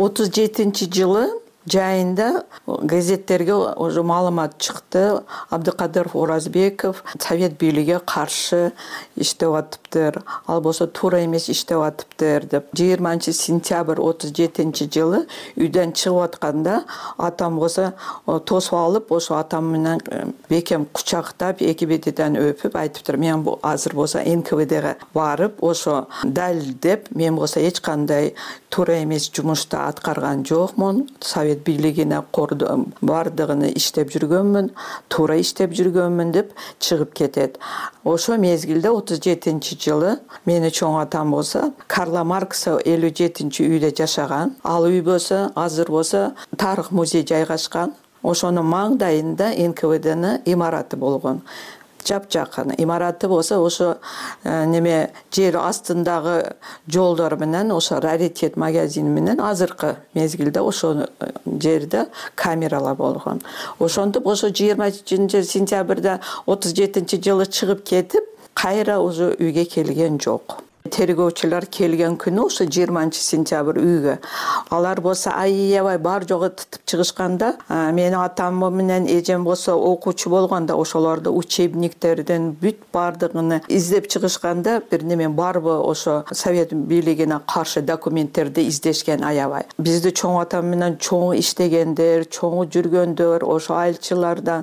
37-жылы жайында газеттерге уже маалымат чыкты. Абдыкадыров Оразбеков совет бийлиги каршы иштеп атыптыр, ал болсо туура эмес иштеп атыптыр деп. 20-сентябрь 37-жылы үйдөн чыгып атканда атам болсо тосуп алып, ошо атам менен бекем кучактап, эки бетиден өпүп айтыптыр. Мен азыр болсо НКВДге барып, ошо далилдеп, мен болсо эч кандай туура эмес жумушту аткарган жокмун. Совет бийлигине бардыгын иштеп жүргөнмүн, туура иштеп жүргөнмүн деп чыгып кетет. Ошо мезгилде 37-жылы мени чоң атам болсо Карла Маркса 57-үйдө жашаган. Ал үй болсо азыр болсо тарых музей жайгашкан. Ошонун маңдайында НКВДнын имараты болгон. Жап-жакын имараты болсо ошо неме жер астындагы жолдор менен, ошо раритет магазини менен азыркы мезгилде ошо жерде камералар болгон. Ошондуп ошо 20-сентябрда 37-жылы чыгып кетип, кайра уже үйгө келген жок. Тергөөчүлөр келген күнү ошо 20-сентябрь үйгө. Алар болсо аябай бар жогу тытып чыгышканда, менин атам менен эжем болсо окуучу болгондо ошолорду учебниктерден бүт бардыгын издеп чыгышканда, бир неме барбы ошо совет бийлигине каршы документтерди издешкен аябай. Бизди чоң атам менен чоң иштегендер, чоң жүргөндөр, ошо айылчылардан,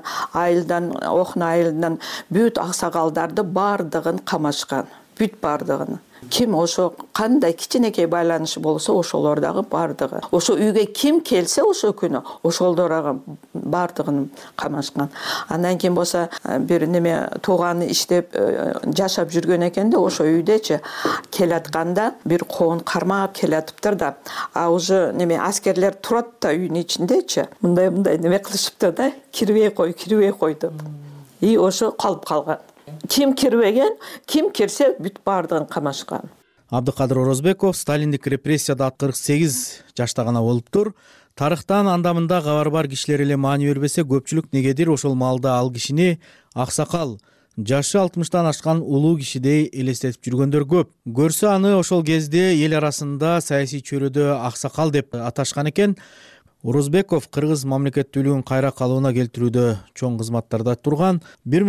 Охна айылынан бүт аксагалдарды бардыгын камашкан. Бүт бардыгын. Ким ошо кандай кичинекей байланышы болсо ошолор дагы бардыгы. Ошо үйгө ким келсе ошо күнү ошолдорго бардыгын камашкан. Андан кийин болсо бир неме тууганы иштеп жашап жүргөн экен да, ошо үйдөчү келатканда бир коон кармап келатыптыр да. Уже неме аскерлер турат да үйдүн ичиндечи. Мындай неме кылышыптыр да, кирбей кой деп. И ошо калып калган. Ким кирбеген, ким кирсе бүт бардыгын камашкан. Абдыкадыр Орозбеков сталиндик репрессияда 48 жашта гана болуптур. Тарыхтан анда-мында кабар бар кишилер эле маани бербесе, көпчүлүк негедир ошол маалда ал кишини аксакал, жашы 60-тан ашкан улуу кишидей элестетип жүргөндөр көп. Көрсө аны ошол кезде эл арасында саясий чөйрөдө аксакал деп аташкан экен. Орозбеков кыргыз мамлекеттүүлүгүн кайра калыбына келтирүүдө чоң кызматтарда турган.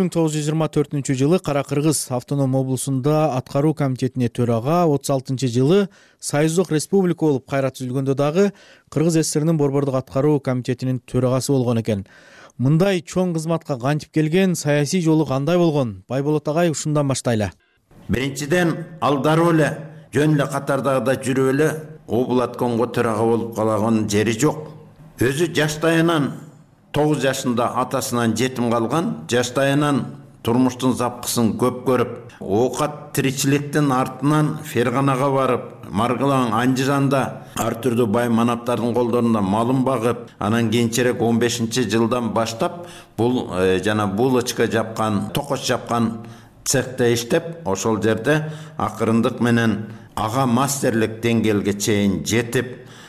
1924-жылы Кара Кыргыз автоном облусунда аткаруу комитетине төрага, 36-жылы Союздук республика болуп кайра түзүлгөндө дагы Кыргыз ССРнин Борбордук аткаруу комитетинин төрагасы болгон экен. Мындай чоң кызматка кантип келген, саясий жолу кандай болгон? Байболот агай, ушундан баштайлы. Биринчиден алдару эле жөн эле катардагыдай жүрүп эле облаткомго төрага болуп калаган жери жок. Өзү жаштайынан 9 жашында атасынан жетим калган, жаштайынан турмуштун запкысын көп көрүп, оокат тиричиликтин артынан Ферганага барып, Маргылаң Анжиранда ар түрдүү бай манаптардын колдорунда малын багып, анан кийинчерээк 15-жылдан баштап бул жана булочка жапкан, токоч жапкан цехте иштеп, ошол жерде акырындык менен ага мастерлик деңгээлге чейин жетип,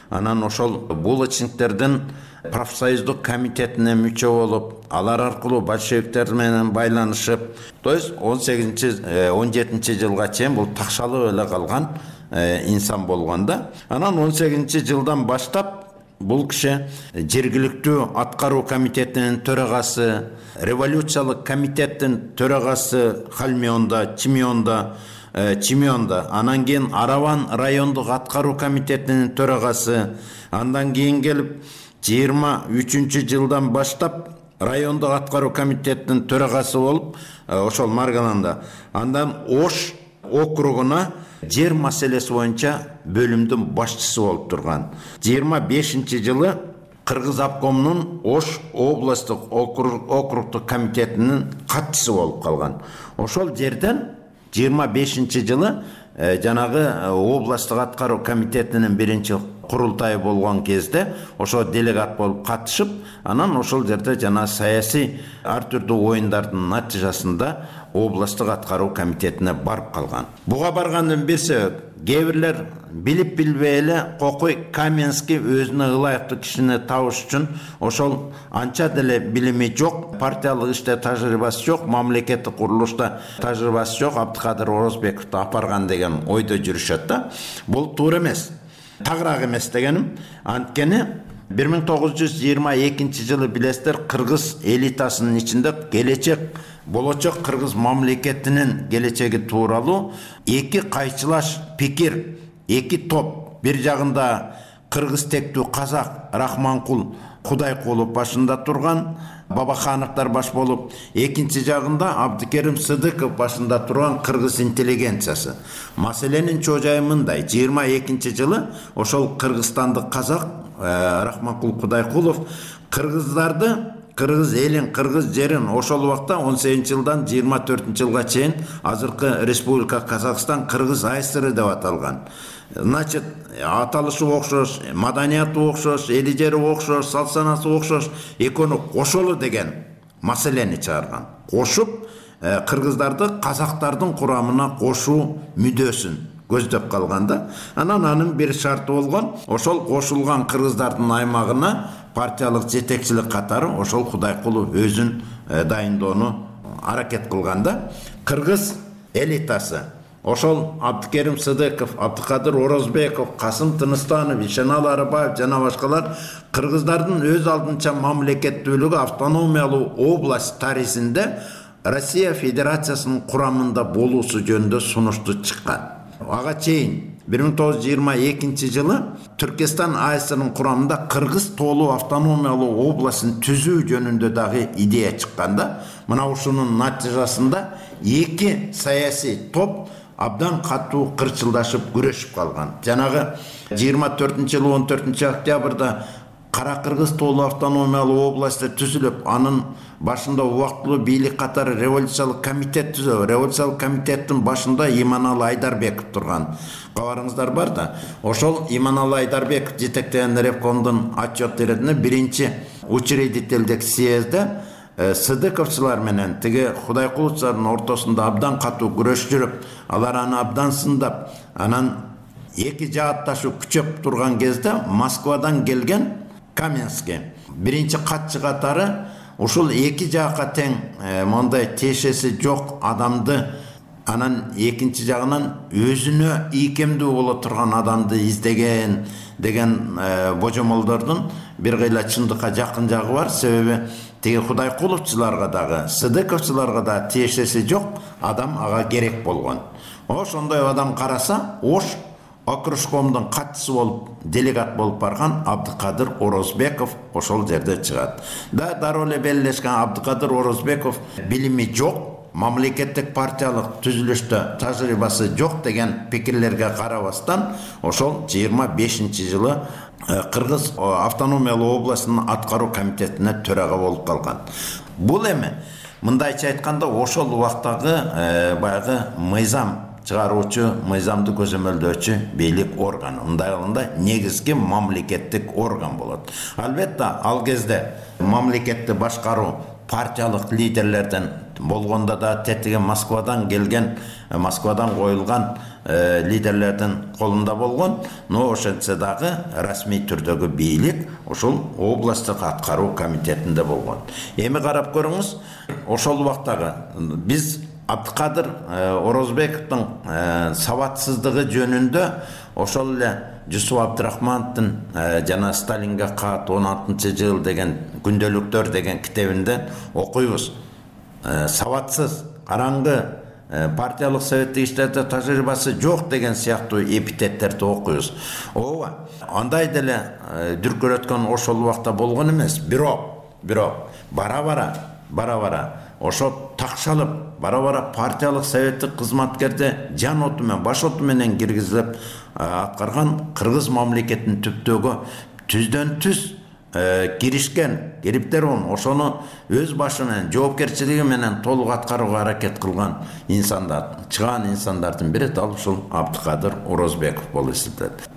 анан ошол булочниктердин профсоюздук комитетине мүчө болуп, алар аркылуу большевиктер менен байланышып, то есть 17 жылга чейин бул такшалып эле калган инсан болгон да. Анан 18 жылдан баштап бул киши жергиликтүү аткаруу комитетинин төрагасы, революциялык комитеттин төрагасы Халмионда, Чимионда, анан кийин Араван райондук аткаруу комитетинин төрагасы, андан кийин келип 23 жылдан баштап райондук аткаруу комитетинин төрагасы болуп, ошол Маргаланда, андан Ош округуна жер маселеси боюнча бөлүмдүн башчысы болуп турган. 25 жылы Кыргыз обкомунун Ош областтык округдук комитетинин катчысы болуп калган. Ошол жерден 25 жылы жанагы областтык аткаруу комитетинин биринчи курултайы болгон кезде ошо делегат болуп катышып, анан ошол жерде жана саясий ар түрдүү оюндардын натыйжасында областтык аткаруу комитетине барып калган. Буга баргандын бир себеп, кээ бирлер билип билбей эле Кокуй Каменский өзүнө ылайыктуу кишини табыш үчүн ошол анча деле билими жок, партиялык иште тажрыйбасы жок, мамлекеттик курулушта тажрыйбасы жок Абдыкадыр Орозбековду апарган деген ойдо жүрүшөт да. Бул туура эмес. Тагыраак эмес дегеним, анткени 1922 жылы билесиздер кыргыз элитасынын ичинде болочок кыргыз мамлекетинин келечеги тууралуу эки кайчылаш пикир, эки топ. Бир жагында кыргыз тектүү казак Рахманкул Кудайкулов башында турган, Бабахановдор баш болуп, экинчи жагында Абдыкерим Сыдыков башында турган кыргыз интеллигенциясы. Маселенин чожайы мындай: 22 жылы ошол кыргызстандык казак Рахманкул Кудайкулов кыргыздарды, кыргыз элин, кыргыз жерин ошол убакта 18 жылдан 24 жылга чейин азыркы Республика Казакстан Кыргыз АСР деп аталган. Значит, аталышы окшош, маданияты окшош, эли жери окшош, салт-санасы окшош, экөөнү кошолу деген маселени чыгарган. Кошуп, кыргыздарды казактардын курамына кошуу мүдөөсүн көздөп калганда, анын бир шарты болгон, ошол кошулган кыргыздардын аймагына партиялык жетекчилик катары ошол Кудайкулов өзүн дайындоону аракет кылганда, кыргыз элитасы ошол Абдыкерим Сыдыков, Абдыкадыр Орозбеков, Касым Тыныстанов, Ишенал Арабаев жана башкалар кыргыздардын өз алдынча мамлекеттүүлүгү автономиялуу область тарихинде Россия Федерациясынын курамында болуусу жөнүндө сунушту чыккан. Ага чейин 1922 жылы Түркистан АСРнын курамында Кыргыз тоолуу автономиялуу областын түзүү жөнүндө дагы идея чыкканда, мына ушунун натыйжасында эки саясий топ абдан катуу кырчылдашып күрөшүп калган. Жанагы 24-жылы 14 октябрда Кара Кыргыз тоолуу автономиялуу областы түзүлүп, анын башында убактылуу бийлик катары революциялык комитет түзөбү. Революциялык комитеттин башында Иманалы Айдарбеков турган. Кабарыңыздар бар да, ошол Иманалы Айдарбеков жетектеген ревкомдун отчет иретине биринчи учредительдик съезде Сыдыковчулар менен тиги Кудайкуловчулардын ортосунда абдан катуу күрөш жүрүп, алар аны абдан сындап, анан эки жаатташуу күчөп турган кезде Москвадан келген Каменский биринчи катчы катары ушул эки жакка тең мондай тиешеси жок адамды, анан экинчи жагынан өзүнө ийкемдүү боло турган адамды издеген деген божомолдордун бир кыйла чындыкка жакын жагы бар. Себеби тиги Кудайкуловчуларга дагы, Сыдыковчуларга да тиешеси жок адам ага керек болгон. Ошондой адам караса, Ош окружкомдун катчысы болуп, делегат болуп барган Абдыкадыр Орозбеков ошол жерде чыгат. Дароо эле белгилешкен Абдыкадыр Орозбеков билими жок, мамлекеттик партиялык түзүлүштө тажрыйбасы жок деген пикирлерге карабастан, ошол 25 жылы Кыргыз автономиялуу областынын аткаруу комитетине төрага болуп калган. Бул эми мындайча айтканда ошол убактагы баягы мыйзам чыгаруучу, мыйзамды көзөмөлдөөчү бийлик орган. Мындай кылганда негизги мамлекеттик орган болот. Албетте, ал кезде мамлекетти башкаруу партиялык лидерлерден болгондо да тетиги Москвадан келген, Москвадан коюлган лидерлердин колунда болгон, но ошентсе дагы расмий түрдөгү бийлик ошол областтык аткаруу комитетинде болгон. Эми карап көрүңүз, ошол убактагы биз Абдыкадыр Орозбековдун сабатсыздыгы жөнүндө ошол эле Жусуп Абдрахмановдун жана Сталинге кат 16-жыл деген күндөлүктөр деген китебинде окуйбуз. Сабатсыз, караңгы, партиялык советтик иштерде тажрыйбасы жок деген сыяктуу эпитеттерди окуйбуз. Ооба, андай деле дүркүрөткөн ошол убакта болгон эмес. Бирок бара-бара ошо такшалып, бара-бара партиялык советтик кызматкерди жан оту менен, баш оту менен киргизилип аткарган кыргыз мамлекетинин түптөгү түздөн-түз киришкен кериптерон ошону өз башынан жоопкерчилиги менен толук аткарууга аракет кылган инсандар, чыган инсандардын бири дал ушул Абдыкадыр Орозбеков болуп эсептелет.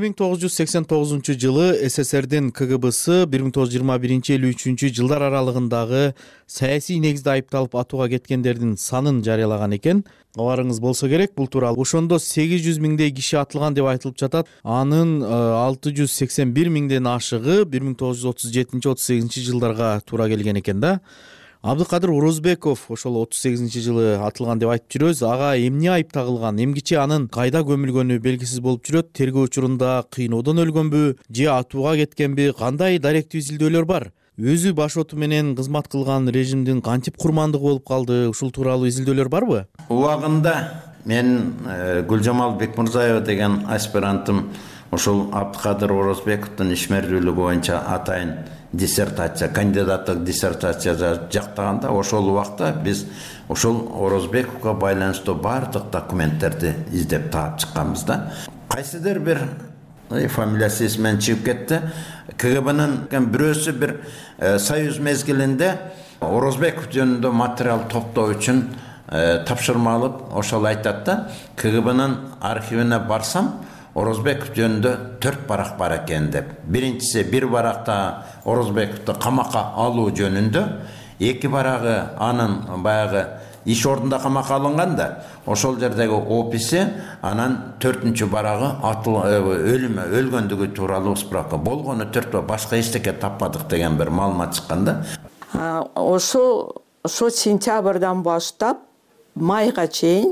1989 жылы СССРдин КГБсы 1921-53 жылдар аралыгындагы саясий негизде айыпталып атууга кеткендердин санын жарыялаган экен. Кабарыңыз болсо керек, бул тууралуу. Ошондо 800 миңдей киши атылган деп айтылып жатат. Анын 681 миңден ашыгы 1937-38 жылдарга туура келген экен да. Абдыкадыр Орозбеков ошол 38 жылы атылган деп айтып жүрөбүз. Ага эмне айып тагылган, эмгиче анын кайда көмүлгөнү белгисиз болуп жүрөт. Тергөө учурунда кыйноодон өлгөнбү же атууга кеткенби, кандай даректүү изилдөөлөр бар? Өзү баш оту менен кызмат кылган режимдин кантип курмандыгы болуп калды? Ушул тууралуу изилдөөлөр барбы? Убагында мен Гүлжамал Бекмурзаева деген аспирантым ошол Абдыкадыр Орозбековдун ишмердүүлүгү боюнча атайын диссертация, кандидаттык диссертация жактаганда ошол убакта биз ошол Орозбековго байланыштуу бардык документтерди издеп таап чыкканбыз да. Кайсыдыр бир фамилиясы эсимден чыгып кетти. КГБнын бирөөсү бир союз мезгилинде Орозбеков жөнүндө материал топтоо үчүн тапшырма алып, ошол айтат да, КГБнын архивине барсам, Орозбеков жөнүндө 4 барак бар экен деп. Биринчиси бир баракта Орозбековду камакка алуу жөнүндө, 2 барагы анын баягы иш ордунда камакка алынган да, ошол жердеги описи, анан 4-чү барагы өлгөндүгү тууралуу справка. Болгону 4 башка эчтеке таппадык деген бир маалымат чыккан да. Ошо сентябрдан баштап майга чейин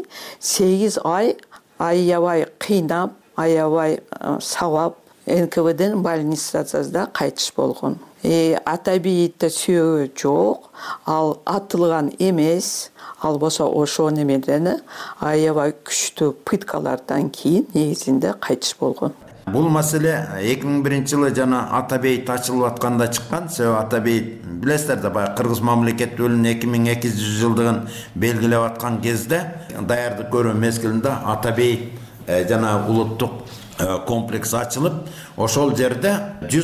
8 ай аябай кыйнап, аябай сабап НКВДнын больницасында кайтыш болгон. Атабийтте сүйөгү жок, ал атылган эмес, ал болсо ошо немеден аябай күчтүү пыткалардан кийин негизинде кайтыш болгон. Бул маселе 2001 жылы жана Атабейт ачылып атканда чыккан. Себеби Атабейт билесиздер да, баягы кыргыз мамлекеттүүлүгүнүн 2200 жылдыгын белгилеп аткан кезде, даярдык көрүү мезгилинде Атабейт жана улуттук комплекс ачылып, ошол жерде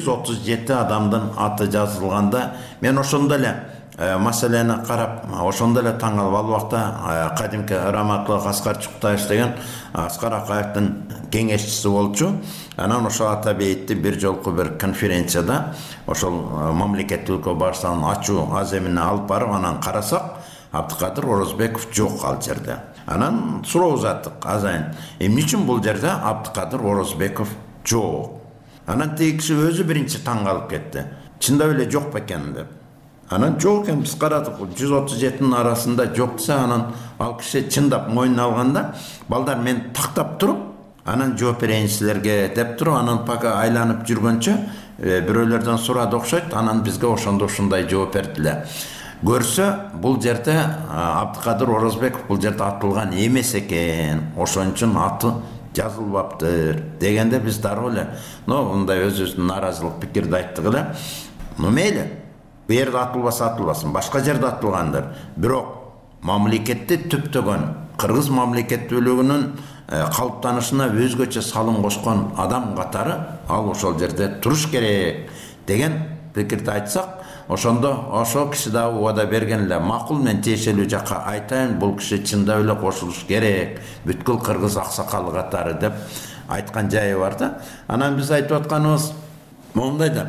137 адамдын аты жазылганда, мен ошондо эле маселени карап, ошондо эле таң калып, ал убакта кадимки Раматлык Аскар Чуктаев деген Аскар Акаевдин кеңешчиси болчу. Анан ошол Атабейтти бир жолку бир конференцияда ошол мамлекеттүүлүккө барсаң ачуу аземине алып барып, анан карасак, Абдыкадыр Орозбеков жок ал жерде. Анан суроо узаттык азайын. Эмне үчүн бул жерде Абдыкадыр Орозбеков жок? Анан тиги киши өзү биринчи таң калып кетти. Чындап эле жок бекен деп. Анан жок экен, биз карадык, 137-нин арасында жок десе, анан ал киши чындап мойнуна алганда, балдар мен тактап туруп, анан жооп берейин силерге деп туруп, анан пока айланып жүргөнчө бирөөлөрдөн сурады окшойт, анан бизге ошондо ушундай жооп бердилер. Көрсө, бул жерде Абдыкадыр Орозбеков бул жерде атылган эмес экен, ошон үчүн аты жазылбаптыр дегенде биз дароо эле, мындай өзүбүздүн нааразылык пикирди айттык эле. Мейли, бу жерде атылбаса атылбасын, башка жерде атылгандыр. Бирок мамлекетти түптөгөн, кыргыз мамлекеттүүлүгүнүн калыптанышына өзгөчө салым кошкон адам катары ал ошол жерде туруш керек деген пикирди айтсак, ошондо ошол киши да убада берген эле. Макул, мен тиешелүү жакка айтайын, бул киши чындап эле кошулуш керек, бүткүл кыргыз аксакалы катары деп айткан жайы бар да. Анан биз айтып атканыбыз моундай да,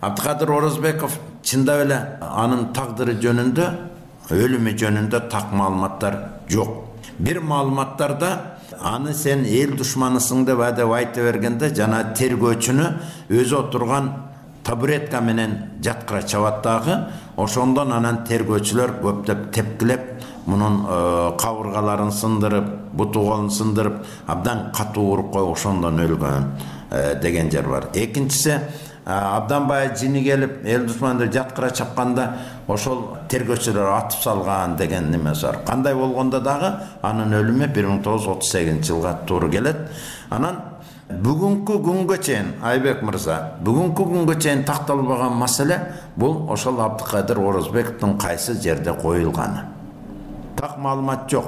Абдыкадыр Оразбеков чындап эле анын тагдыры жөнүндө, өлүмү жөнүндө так маалыматтар жок. Бир маалыматтарда аны сен эл душманысың деп айта бергенде жана тергөөчүнү өзү отурган табуретка менен жаткыра чабат дагы. Ошондон анан тергөөчүлөр көптөп тепкилеп, мунун кабыргаларын сындырып, буту колун сындырып, абдан катуу уруп коюп ошондон өлгөн деген жер бар. Экинчиси, абдан бая жини келип, эл душманды жаткыра чапканда ошол тергөөчүлөр атып салган деген немеси бар. Кандай болгондо дагы анын өлүмү 1938-жылга туура келет. Анан бүгүнкү күнгө чейин, Айбек мырза, бүгүнкү күнгө чейин такталбаган маселе бул ошол Абдыкадыр Оразбековдун кайсы жерде коюлганы. Так маалымат жок.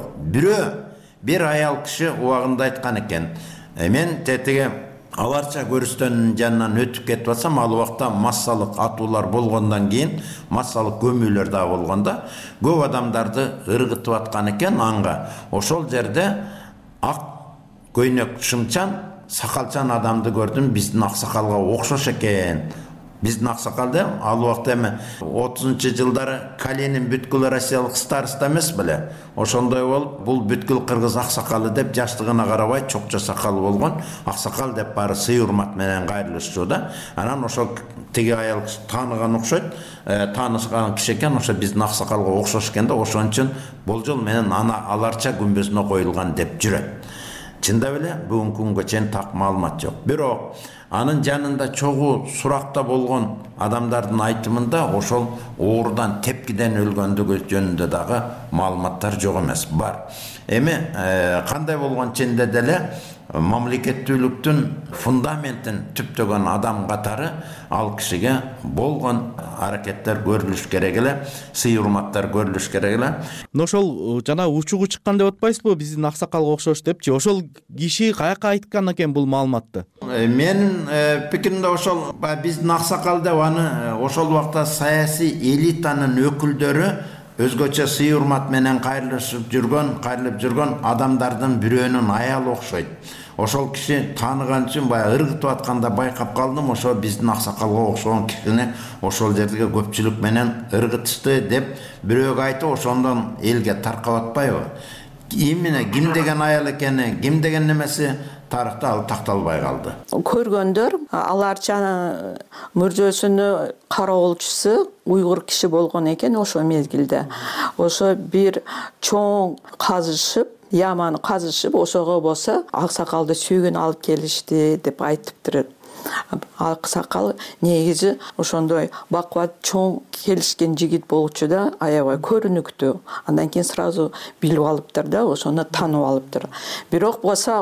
Бир аял киши убагында айткан экен. Мен тетиге аларча көрүстөнүн жанынан өтүп кетип атсам, ал убакта массалык атуулар болгондон кийин, массалык көмүүлөр да болгондо, көп адамдарды ыргытып аткан экен анга. Ошол жерде ак көйнөк шымчан, сакалчан адамды көрдүм, биздин аксакалга окшош экен. Биздин аксакал да ал убакта эме 30-жылдары Калинин бүткүл Россиялык староста эмес беле. Ошондой болуп, бул бүткүл кыргыз аксакалы деп жаштыгына карабай чокчо сакалы болгон, аксакал деп баары сый урмат менен кайрылышчу да. Анан ошол тиги аял тааныган окшойт, таанышкан киши экен, ошо биздин аксакалга окшош экен да, ошон үчүн болжол менен аларча күмбөзүнө коюлган деп жүрөт. Чындап эле бүгүнкү күнгө чейин так маалымат жок. Бирок анын жанында чогуу суракта болгон адамдардын айтымында ошол оорудан, тепкиден өлгөндүгү жөнүндө дагы маалыматтар жок эмес, бар. Эми кандай болгон ченде деле мамлекеттүүлүктүн фундаментин түптөгөн адам катары ал кишиге болгон аракеттер көрүлүш керек эле, сый урматтар көрүлүш керек эле. Ошол жана учугу чыккан деп атпайсызбы, биздин аксакалга окшош депчи? Ошол киши каяка айткан экен бул маалыматты? Менин пикиримде ошол биздин аксакал деп аны ошол убакта саясий элитанын өкүлдөрү өзгөчө сый урмат менен кайрылып жүргөн адамдардын бирөөнүн аялы окшойт. Ошол киши тааныган үчүн баягы ыргытып атканда байкап калдым, ошо биздин аксакалга окшогон кишини ошол жерге көпчүлүк менен ыргытышты деп бирөөгө айтып, ошондон элге таркап атпайбы? Именно ким деген аял экени, ким деген немеси тарыхта ал такталбай калды. Көргөндөр аларча мүрзөсүнүн кароолчусу уйгур киши болгон экен ошо мезгилде. Ошо бир чоң казышып, яманы казышып, ошого болсо аксакалды сүйгөн алып келишти деп айтыптыр. Аксакал негизи ошондой бакубат чоң келишкен жигит болчу да, аябай көрүнүктүү. Андан кийин сразу билип алыптыр да, ошону таанып алыптыр. Бирок болсо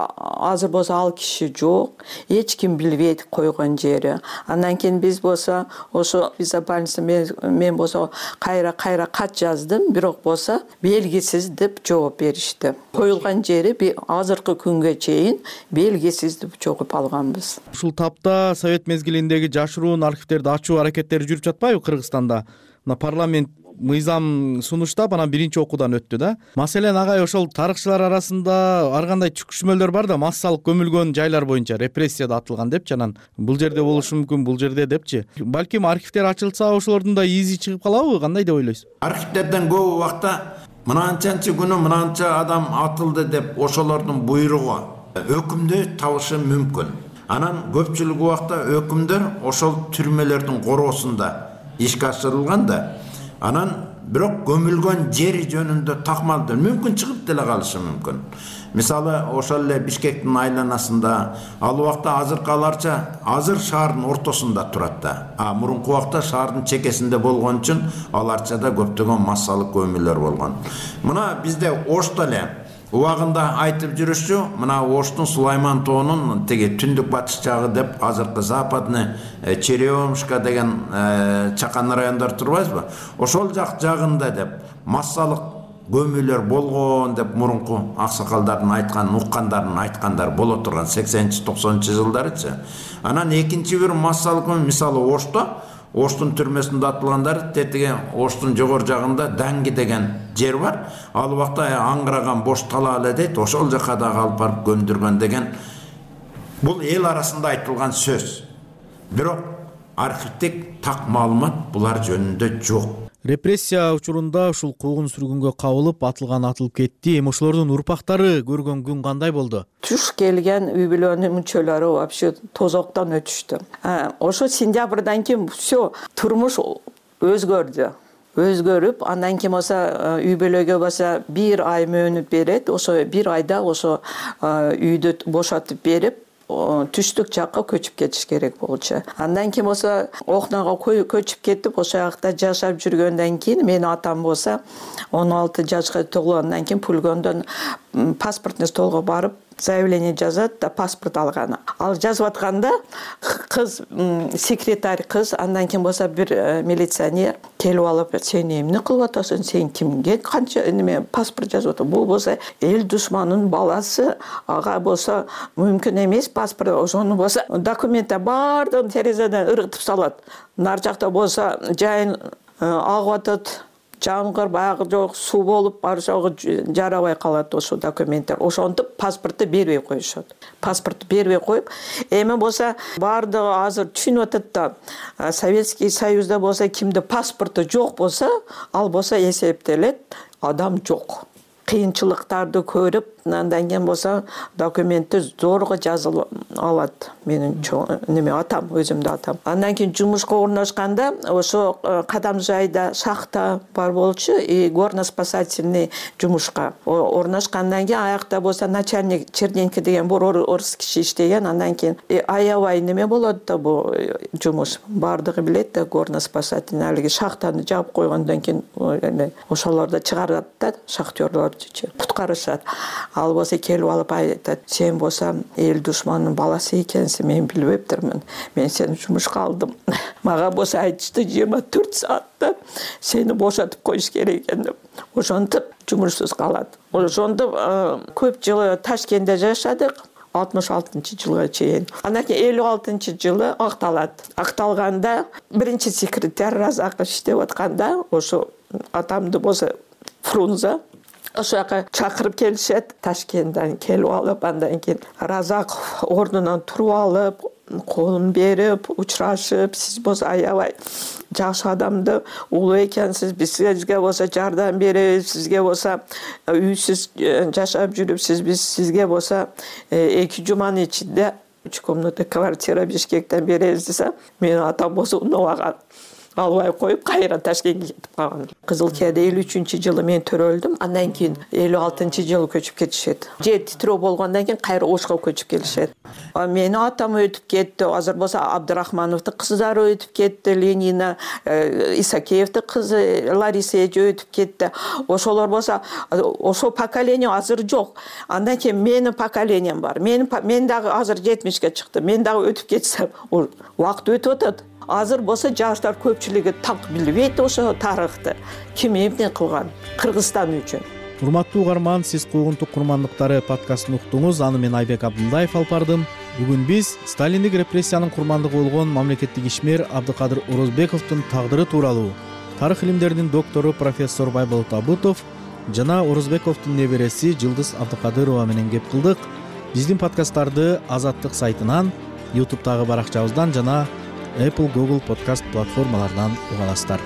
азыр болсо ал киши жок, эч ким билбейт койгон жери. Андан кийин биз болсо ошо безопасность мен болсо кайра кат жаздым, бирок болсо белгисиз деп жооп беришти. Коюлган жери азыркы күнгө чейин белгисиз деп жооп алганбыз. Ушул тапта совет мезгилиндеги жашыруун архивтерди ачуу аракеттери жүрүп жатпайбы Кыргызстанда? Парламент мыйзам сунуштап, анан биринчи окуудан өттү да. Маселен, агай, ошол тарыхчылар арасында ар кандай түшүнмөлөр бар да, массалык көмүлгөн жайлар боюнча репрессияда атылган депчи, анан бул жерде болушу мүмкүн, бул жерде депчи. Балким архивтер ачылса, ошолордун да изи чыгып калабы? Кандай деп ойлойсуз? Архивтерден көп убакта мынанчанчы күнү мынанча адам атылды деп ошолордун буйругу өкүмдү табышы мүмкүн. Анан көпчүлүк убакта өкүмдөр ошол түрмөлөрдүн короосунда ишке ашырылган да. Анан бирок көмүлгөн жери жөнүндө такмалды мүмкүн чыгып деле калышы мүмкүн. Мисалы, ошол эле Бишкектин айланасында ал убакта азыркаларча азыр шаардын ортосунда турат да. Мурунку убакта шаардын чекесинде болгон үчүн аларчада көптөгөн массалык көмүүлөр болгон. Мына бизде Ошто эле убагында айтып жүрүшчү, мына Оштун Сулайман тоонун теги түндүк батыш жагы деп азыркы западный Черемушка деген чакан райондор турбайсызбы? Ошол жагында деп массалык көмүүлөр болгон деп мурунку аксакалдардын айткан, уккандардын айткандар боло турган 80-90 жылдарычы. Анан экинчи бир массалык мисалы Оштун түрмөсүндө атылгандар, тетиге Оштун жогор жагында Данги деген жер бар. Ал убакта аңгыраган бош талаа эле дейт, ошол жака дагы алып барып көмдүргөн деген бул эл арасында айтылган сөз. Бирок архивдик так маалымат булар жөнүндө жок. Репрессия учурунда ушул куугун сүргүнгө кабылып атылган атылып кетти. Эми ошолордун урпактары көргөн күн кандай болду? Туш келген үй бүлөнүн мүчөлөрү вообще тозоктон өтүштү. Ошо сентябрдан кийин все турмуш өзгөрүп, андан кийин болсо үй бүлөгө болсо 1 ай мөөнөт берет. Ошо 1 айда ошо үйдү бошотуп берип, түштүк жакка көчүп кетиш керек болчу. Андан кийин болсо окнага көчүп кетип, ошо жакта жашап жүргөндөн кийин менин атам болсо 16 жашка толгондон кийин Пулгондон паспортный столго барып заявление жазат да паспорт алган. Ал жазып атканда кыз, секретарь кыз, андан кийин болсо бир милиционер келип алып, сен эмне кылып атасың, сен кимге канча неме паспорт жазып атасың? Бул болсо эл душманынын баласы, ага болсо мүмкүн эмес паспорт. Ошону болсо документтер баардыгын терезеден ыргытып салат. Нар жакта болсо жайын агып атат. Жамгыр баягы жок суу болуп баршогу жарабай калат ошо документтер. Ошонтип паспортты бербей коюшат. Паспортты бербей коюп, эми болсо баардыгы азыр түшүнүп атат да, Советский Союзда болсо кимде паспорту жок болсо, ал болсо эсептелет, адам жок. Кыйынчылыктарды көрүп, андан кийин болсо документти зорго жазылып алат. Менин неме атам, өзүмдүн атам. Андан кийин жумушка орношканда ошо кадам жайда шахта бар болчу, и горно-спасательный жумушка орношкандан кийин аякта болсо начальник Черненко деген бир орус киши иштеген. Андан кийин аябай неме болот да бул жумуш. Бардыгы билет да горно-спасательный алиги шахтаны жаап койгондон кийин ошолорду чыгарат да, шахтерлорду куткарышат. Ал болсо келип алып айтат, сен болсо эл душманынын баласы экенсиң, мен билбептирмин. Мен сени жумушка алдым. Мага болсо айтышты 24 саатта сени бошотуп коюш керек экен деп. Ошентип жумушсуз калат. Ошондо көп жыл Ташкентте жашадык. 66-жылга чейин. Андан кийин 56-жылы акталат. Акталганда биринчи секретарь Разак иштеп атканда, ошо атамды болсо Фрунзе ошо жака чакырып келишет. Ташкенттен келип алып, андан кийин Разак ордунан туруп алып, колун берип, учурашып, сиз болсо аябай жакшы адамды, улуу экенсиз, биз сизге болсо жардам беребиз, сизге болсо үйсүз жашап жүрүпсүз, биз сизге болсо 2 жуманын ичинде 3 комната квартира Бишкектен беребиз десе, менин атам болсо унабаган. Албай коюп, кайра Ташкентке кетип калган. Кызылкияда 53-жылы мен төрөлдүм. Андан кийин 56-жылы көчүп кетишет. Жер титирөө болгондон кийин кайра Ошко көчүп келишет. Менин атам өтүп кетти. Азыр болсо Абдырахмановдун кыздары өтүп кетти. Ленина, Исакеевдин кызы Лариса эже өтүп кетти. Ошолор болсо ошо поколение азыр жок. Андан кийин менин поколением бар. Мен дагы азыр 70ке чыктым. Мен дагы өтүп кетсем, убакыт өтүп атат. Азыр болсо жаштар көпчүлүгү так билбейт ошо тарыхты. Ким эмне кылган Кыргызстан үчүн. Урматтуу угарман, сиз куугунтук курмандыктары подкастын уктуңуз. Аны мен Айбек Абдымбаев алып бардым. Бүгүн биз сталиндик репрессиянын курмандыгы болгон мамлекеттик ишмер Абдыкадыр Орозбековдун тагдыры тууралуу тарых илимдеринин доктору профессор Байболот Абутов жана Орозбековдун небереси Жылдыз Абдыкадырова менен кеп кылдык. Биздин подкасттарды Азаттык сайтынан, YouTube'дагы баракчабыздан жана Apple, Google подкаст платформаларынан уга аласыздар.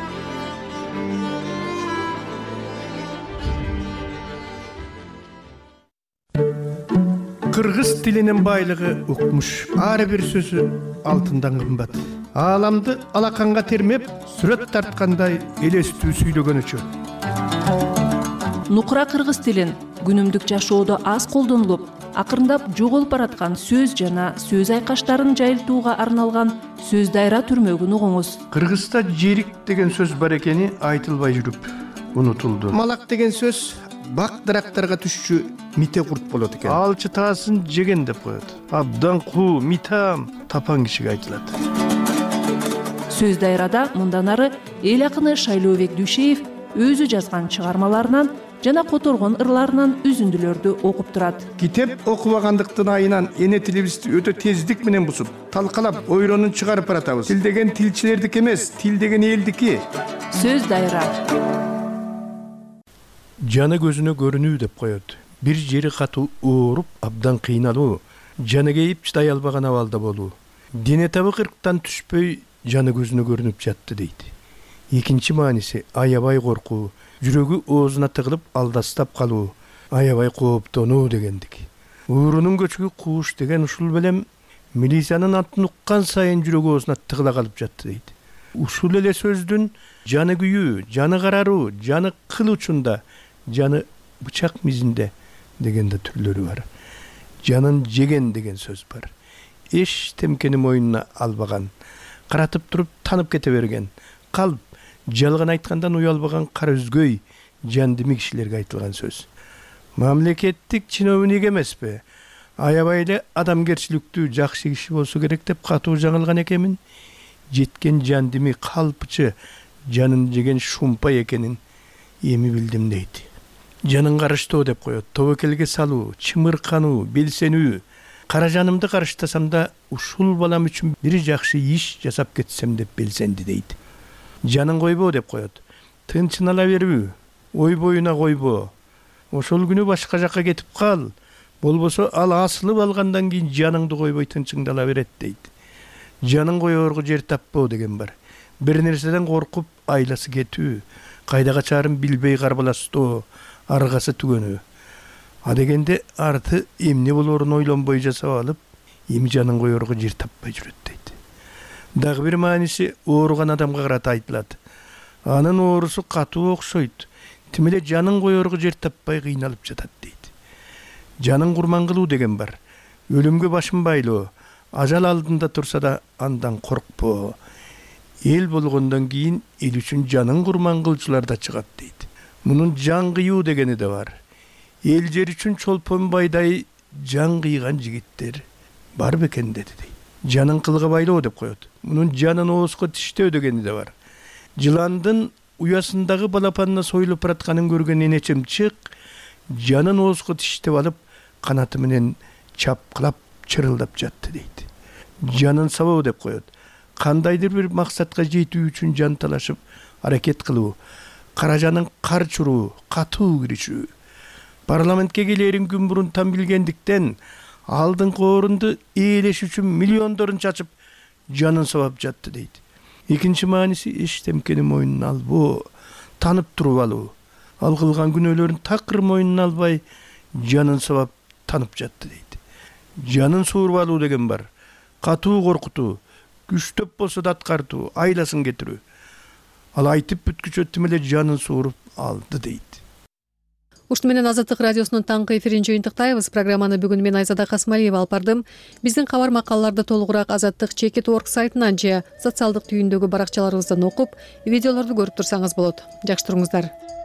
Кыргыз тилинин байлыгы укмуш. Ар бир сөзү алтындан кымбат. Ааламды алаканга термеп, сүрөт тарткандай элестүү сүйлөгөнүчү. Нукура кыргыз тилин күнүмдүк жашоодо аз колдонулуп, акырындап жоголуп бараткан сөз жана сөз айкаштарын жайылтууга арналган сөз дайра түрмөгүн угуңуз. Кыргызда жерик деген сөз бар экени айтылбай жүрүп унутулду. Малак деген сөз бак дарактарга түшчү мите курт болот экен. Ал чытаасын жеген деп коет. Абдан куу, митам тапан кишиге айтылат. Сөз дайрада мындан ары эл акыны Шайлообек Дүйшеев өзү жазган чыгармаларынан жана которгон ырларынан үзүндүлөрдү окуп турат. Китеп окубагандыктын айынан эне тилибизди өтө тездик менен бузуп, талкалап, ойронун чыгарып баратабыз. Тил деген тилчилердики эмес, тил деген элдики. Сөз дайра. Жаны көзүнө көрүнүү деп коет. Бир жери катуу ооруп, абдан кыйналуу, жаны кейип чыдай албаган абалда болуу. Дене табы кырктан түшпөй, жаны көзүнө көрүнүп жатты дейт. Экинчи мааниси аябай коркуу, жүрөгү оозуна тыгылып алдастап калуу, аябай кооптонуу дегендик. Уурунун көчүгү кууш деген ушул белем милициянын атын уккан сайын жүрөгү оозуна тыгыла калып жатты дейт. Ушул эле сөздүн жаны күйүү, жаны караруу, жаны кыл учунда, жаны бычак мизинде дегенде түрлөрү бар. Жанын жеген деген сөз бар. Эч темкени мойнуна албаган, каратып туруп танып кете берген, калп, жалган айткандан уялбаган кара үзгөй, жандими кишилерге айтылган сөз. Мамлекеттик чиновник эмеспи? Аябай эле адамгерчиликтүү жакшы киши болсо керек деп катуу жаңылган экенмин. Жеткен жандими калпчы, жанын жеген шумпа экенин эми билдим дейт. Жанын карыштоо деп коет. Тобокелге салуу, чымыркануу, белсенүү. Кара жанымды карыштасам да ушул балам үчүн бир жакшы иш жасап кетсем деп белсенди дейт. Жанын койбоо деп коет. Тынчын ала бербүү, ой боюна койбоо. Ошол күнү башка жакка кетип кал. Болбосо ал асылып алгандан кийин жаныңды койбой тынчыңды ала берет дейт. Жанын коерго жер таппоо деген бар. Бир нерседен коркуп айласы кетүү, кайда качарын билбей карбаластоо, аргасы түгөнүү. А дегенде арты эмне болорун ойлонбой жасап алып, эми жанын коерго жер таппай жүрөт дейт. Дагы бир мааниси ооруган адамга карата айтылат. Анын оорусу катуу окшойт. Тим эле жанын коерго жер таппай кыйналып жатат дейт. Жанын курман кылуу деген бар. Өлүмгө башын байлоо, ажал алдында турса да андан коркпоо. Эл болгондон кийин эл үчүн жанын курман кылчулар да чыгат дейт. Мунун жан кыйуу дегени да бар. Эл жер үчүн чолпон байдай жан кыйган жигиттер бар бекен деди дейт. Жанын кылга байлоо деп коет. Мунун жанын оозго тиштөө дегени да бар. Жыландын уясындагы балапанына союлуп баратканын көргөн энечем чык, жанын оозго тиштеп алып, канаты менен чапкылап чырылдап жатты дейт. Жанын сабоо деп коет. Кандайдыр бир максатка жетүү үчүн жан талашып аракет кылуу, кара жанын кар чуруу, катуу киришүү. Парламентке келерин күн мурун там билгендиктен алдыңкы орунду ээлеш үчүн миллиондорун чачып жанын сабап жатты дейт. Экинчи мааниси эч темкени мойнуна албоо, танып туруп алуу. Ал кылган күнөөлөрүн такыр мойнуна албай жанын сабап танып жатты дейт. Жанын сууруп алуу деген бар. Катуу коркутуу, күчтөп болсо да аткартуу, айласын кетирүү. Ал айтып бүткүчө тим эле жанын сууруп алды дейт. Ушуну менен Азаттык радиосунун таңкы эфирин жыйынтыктайбыз. Программаны бүгүн мен Айзада Касмалиева алып бардым. Биздин кабар макалаларды толугураак Азаттык.org сайтынан же социалдык түйүндөгү баракчаларыбыздан окуп, видеолорду көрүп турсаңыз болот. Жакшы туруңуздар.